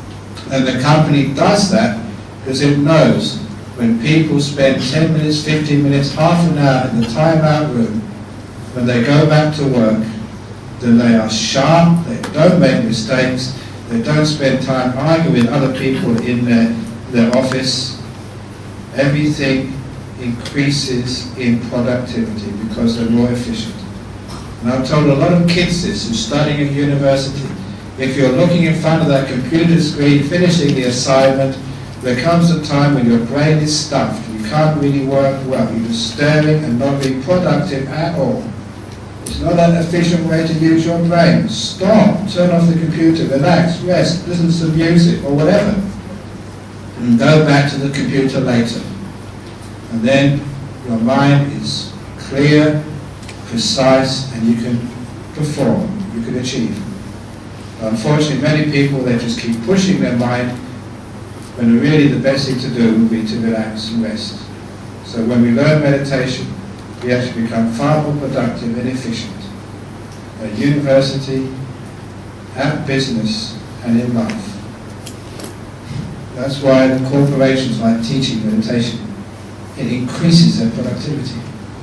And the company does that because it knows when people spend ten minutes, fifteen minutes, half an hour in the time-out room, when they go back to work, then they are sharp, they don't make mistakes, they don't spend time arguing with other people in their, their office. Everything increases in productivity because they're more efficient. And I've told a lot of kids this who're studying at university. If you're looking in front of that computer screen, finishing the assignment, there comes a time when your brain is stuffed. You can't really work well. You're just staring and not being productive at all. It's not an efficient way to use your brain. Stop, turn off the computer, relax, rest, listen to some music or whatever. And go back to the computer later. And then your mind is clear, precise, and you can perform, you can achieve. Unfortunately, many people, they just keep pushing their mind when really the best thing to do would be to relax and rest. So when we learn meditation, we actually become far more productive and efficient at university, at business, and in life. That's why the corporations like teaching meditation. It increases their productivity.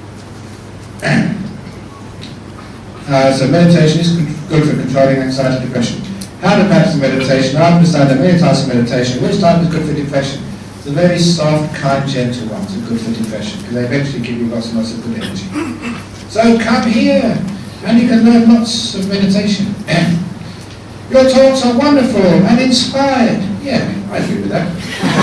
uh, so meditation is good for controlling anxiety and depression. How to practice meditation? I understand that many types of meditation. Which type is good for depression? The very soft, kind, gentle ones are good for depression because they eventually give you lots and lots of good energy. So come here and you can learn lots of meditation. Your talks are wonderful and inspired. Yeah, I agree with that.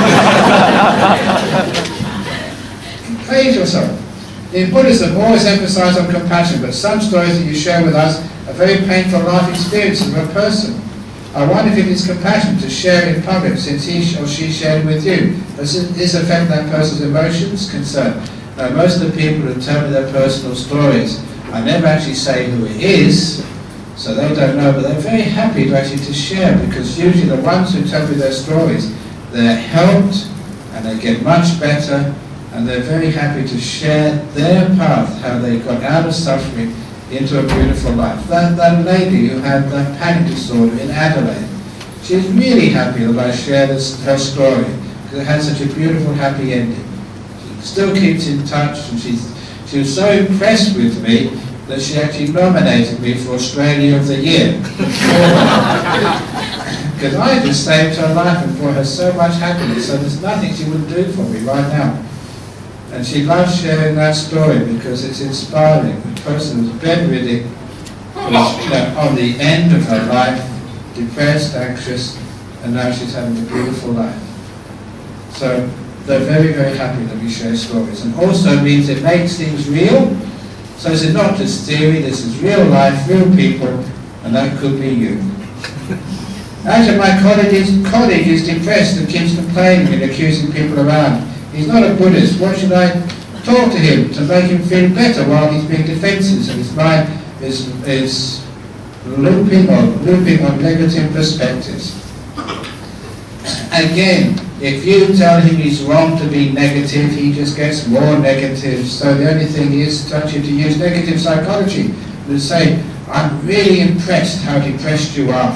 Praise yourself. In Buddhism, always emphasize on compassion, but some stories that you share with us are very painful life experiences of a person. I wonder if it is compassion to share in public since he or she shared with you. Does this affect that person's emotions? Concern. Now, most of the people who tell me their personal stories, I never actually say who it is, so they don't know, but they're very happy to actually to share, because usually the ones who tell me their stories, they're helped and they get much better, and they're very happy to share their path, how they got out of suffering into a beautiful life. That, that lady who had that panic disorder in Adelaide, she's really happy that I share this, her story, because it had such a beautiful, happy ending. She still keeps in touch, and she's, she was so impressed with me that she actually nominated me for Australia of the Year. Because I just saved her life and brought her so much happiness, so there's nothing she wouldn't do for me right now. And she loves sharing that story because it's inspiring. The person who's bedridden, was, you know, on the end of her life, depressed, anxious, and now she's having a beautiful life. So they're very, very happy that we share stories. And also means it makes things real. So it's not just theory, this is real life, real people, and that could be you. Actually, my colleague is, colleague is depressed and keeps complaining and accusing people around. He's not a Buddhist. What should I talk to him to make him feel better while he's being defensive and his mind is, is looping on, looping on negative perspectives? Again, if you tell him he's wrong to be negative, he just gets more negative. So the only thing is to touch you to use negative psychology. To say, I'm really impressed how depressed you are.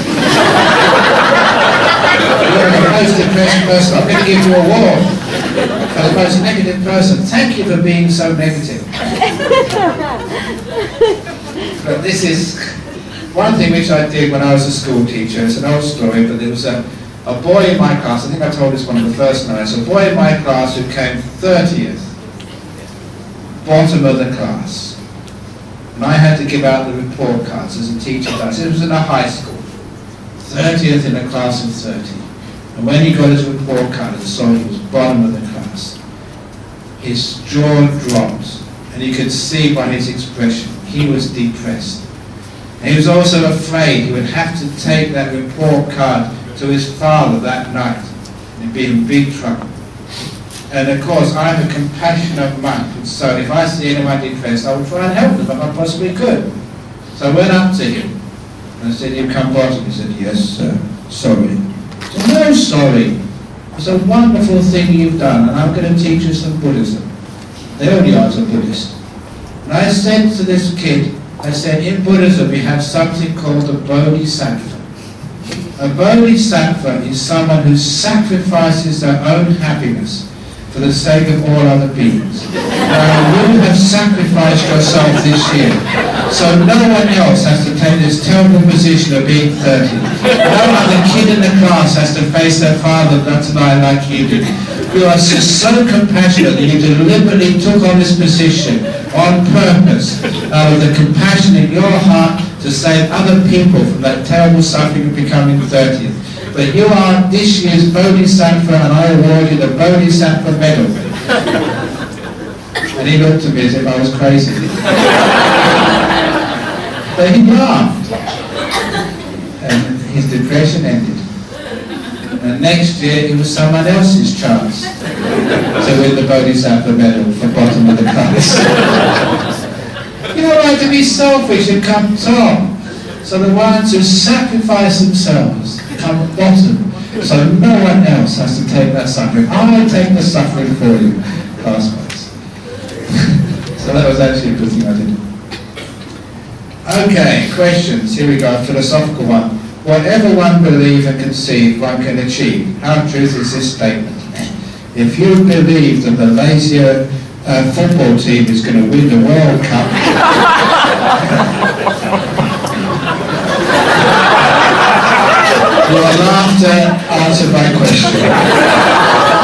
You're the most depressed person. I'm going to give you a award. For the most negative person. Thank you for being so negative. But this is one thing which I did when I was a school teacher. It's an old story, but there was a, a boy in my class, I think I told this one of the first nights, a boy in my class who came thirtieth, bottom of the class. And I had to give out the report cards as a teacher does. It was in a high school. thirtieth in a class of thirty. And when he got his report card and saw he was bottom of the class, his jaw dropped. And you could see by his expression, he was depressed. And he was also afraid he would have to take that report card to his father that night. And he'd be in big trouble. And of course, I'm a compassionate monk, and so if I see anyone depressed, I will try and help them if I possibly could. So I went up to him, and I said, "You come bottom?" He said, "Yes, sir. Sorry." I said, "No, sorry. It's a wonderful thing you've done, and I'm going to teach you some Buddhism." They only are a Buddhist. And I said to this kid, I said, in Buddhism we have something called the Bodhisattva. A bodhisattva is someone who sacrifices their own happiness for the sake of all other beings. Now, you have sacrificed yourself this year, so no one else has to take this terrible position of being thirty. No other kid in the class has to face their father tonight like you did. You are just so compassionate that you deliberately took on this position on purpose, out of the compassion in your heart to save other people from that terrible suffering of becoming thirty. But you are this year's Bodhisattva, and I award you the Bodhisattva medal. And he looked at me as if I was crazy. But he laughed. And his depression ended. And next year it was someone else's chance to win the Bodhisattva medal for bottom of the class. You don't like to be selfish and come top. So the ones who sacrifice themselves come bottom, so no one else has to take that suffering. I take the suffering for you, classmates. So that was actually a good thing I did. Okay, questions. Here we go, philosophical one. Whatever one believes and conceives, one can achieve. How true is this statement? If you believe that the Malaysia uh, football team is going to win the World Cup, you are allowed to answer my question.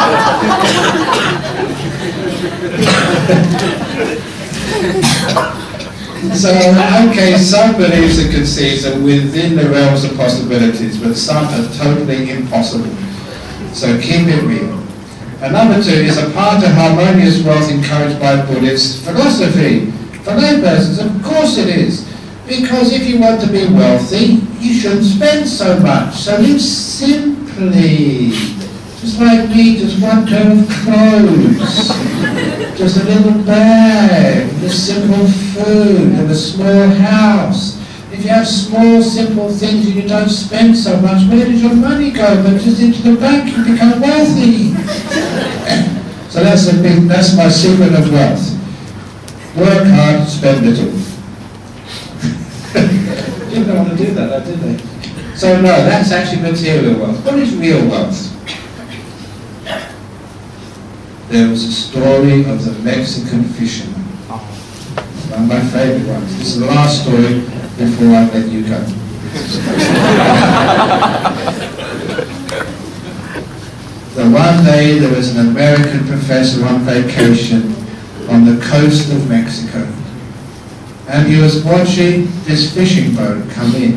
So, okay, some beliefs and conceives are within the realms of possibilities, but some are totally impossible. So keep it real. And number two is a part of harmonious wealth encouraged by Buddhist philosophy. For laypersons, of course it is. Because if you want to be wealthy, you shouldn't spend so much. So live simply. Just like me, just one pair of clothes. Just a little bag, just simple food, and a small house. If you have small, simple things and you don't spend so much, where does your money go? But just into the bank, you become wealthy. So that's a big, that's my secret of wealth. Work hard, spend little. Didn't know how to do that, did they? So no, that's actually material wealth. What is real wealth? There was a story of the Mexican fisherman. One of my favourite ones. This is the last story before I let you go. The one day there was an American professor on vacation on the coast of Mexico. And he was watching this fishing boat come in,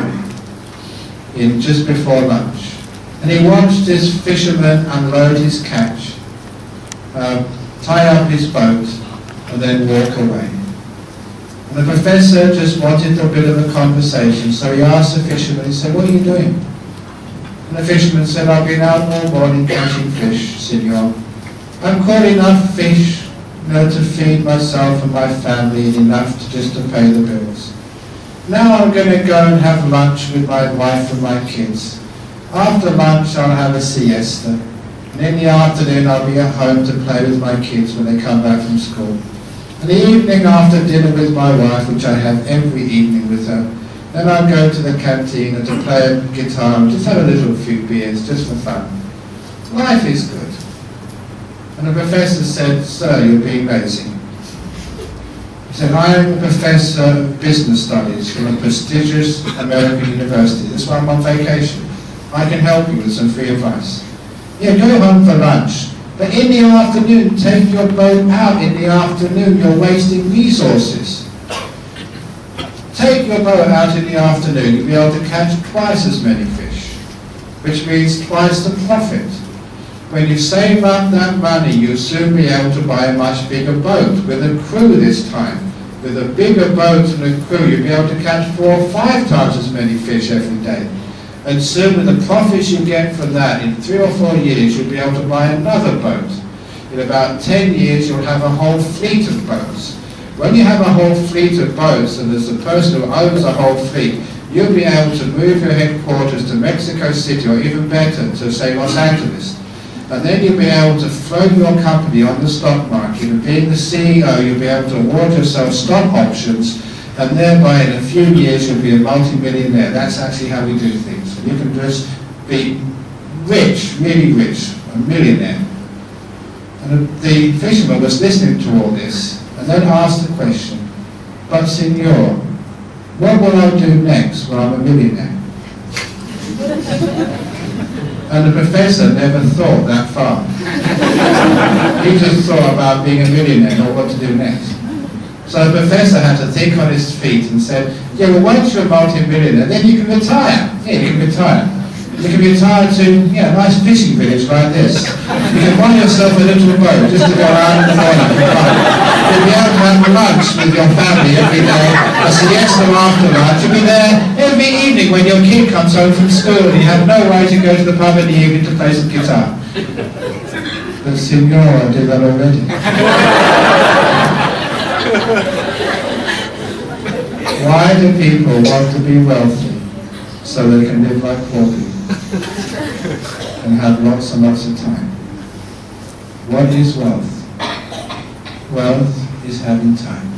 in just before lunch. And he watched this fisherman unload his catch, Uh, tie up his boat, and then walk away. And the professor just wanted a bit of a conversation, so he asked the fisherman, he said, "What are you doing?" And the fisherman said, "I've been out all morning catching fish, senor. I've caught enough fish, you know, to feed myself and my family, and enough to just to pay the bills. Now I'm going to go and have lunch with my wife and my kids. After lunch I'll have a siesta. And in the afternoon I'll be at home to play with my kids when they come back from school. And the evening after dinner with my wife, which I have every evening with her, then I'll go to the canteen and to play a guitar and just have a little few beers, just for fun. Life is good." And the professor said, "Sir, you're being lazy." He said, "I'm a professor of business studies from a prestigious American university. That's why I'm on vacation. I can help you with some free advice. Yeah, go home for lunch. But in the afternoon, take your boat out in the afternoon. You're wasting resources. Take your boat out in the afternoon. You'll be able to catch twice as many fish, which means twice the profit. When you save up that money, you'll soon be able to buy a much bigger boat with a crew this time. With a bigger boat and a crew, you'll be able to catch four or five times as many fish every day. And soon with the profits you get from that, in three or four years, you'll be able to buy another boat. In about ten years, you'll have a whole fleet of boats. When you have a whole fleet of boats, and there's a person who owns a whole fleet, you'll be able to move your headquarters to Mexico City, or even better, to say Los Angeles. And then you'll be able to float your company on the stock market, and being the C E O, you'll be able to award yourself stock options, and thereby in a few years you'll be a multi-millionaire. That's actually how we do things. You can just be rich, really rich, a millionaire. And the fisherman was listening to all this and then asked the question, but Signor, what will I do next when I'm a millionaire? And the professor never thought that far. He just thought about being a millionaire, not what to do next. So the professor had to think on his feet and said, yeah, well, once you're a multi-millionaire, then you can retire. Yeah, you can retire. You can retire to yeah, a nice fishing village like this. You can buy yourself a little boat just to go around in the morning for fun. You'll be able to have lunch with your family every day, a siesta after lunch. You'll be there every evening when your kid comes home from school and you have no way to go to the pub in the evening to play some guitar. But Signor, I did that already. Why do people want to be wealthy? So they can live like poor people and have lots and lots of time. What is wealth? Wealth is having time.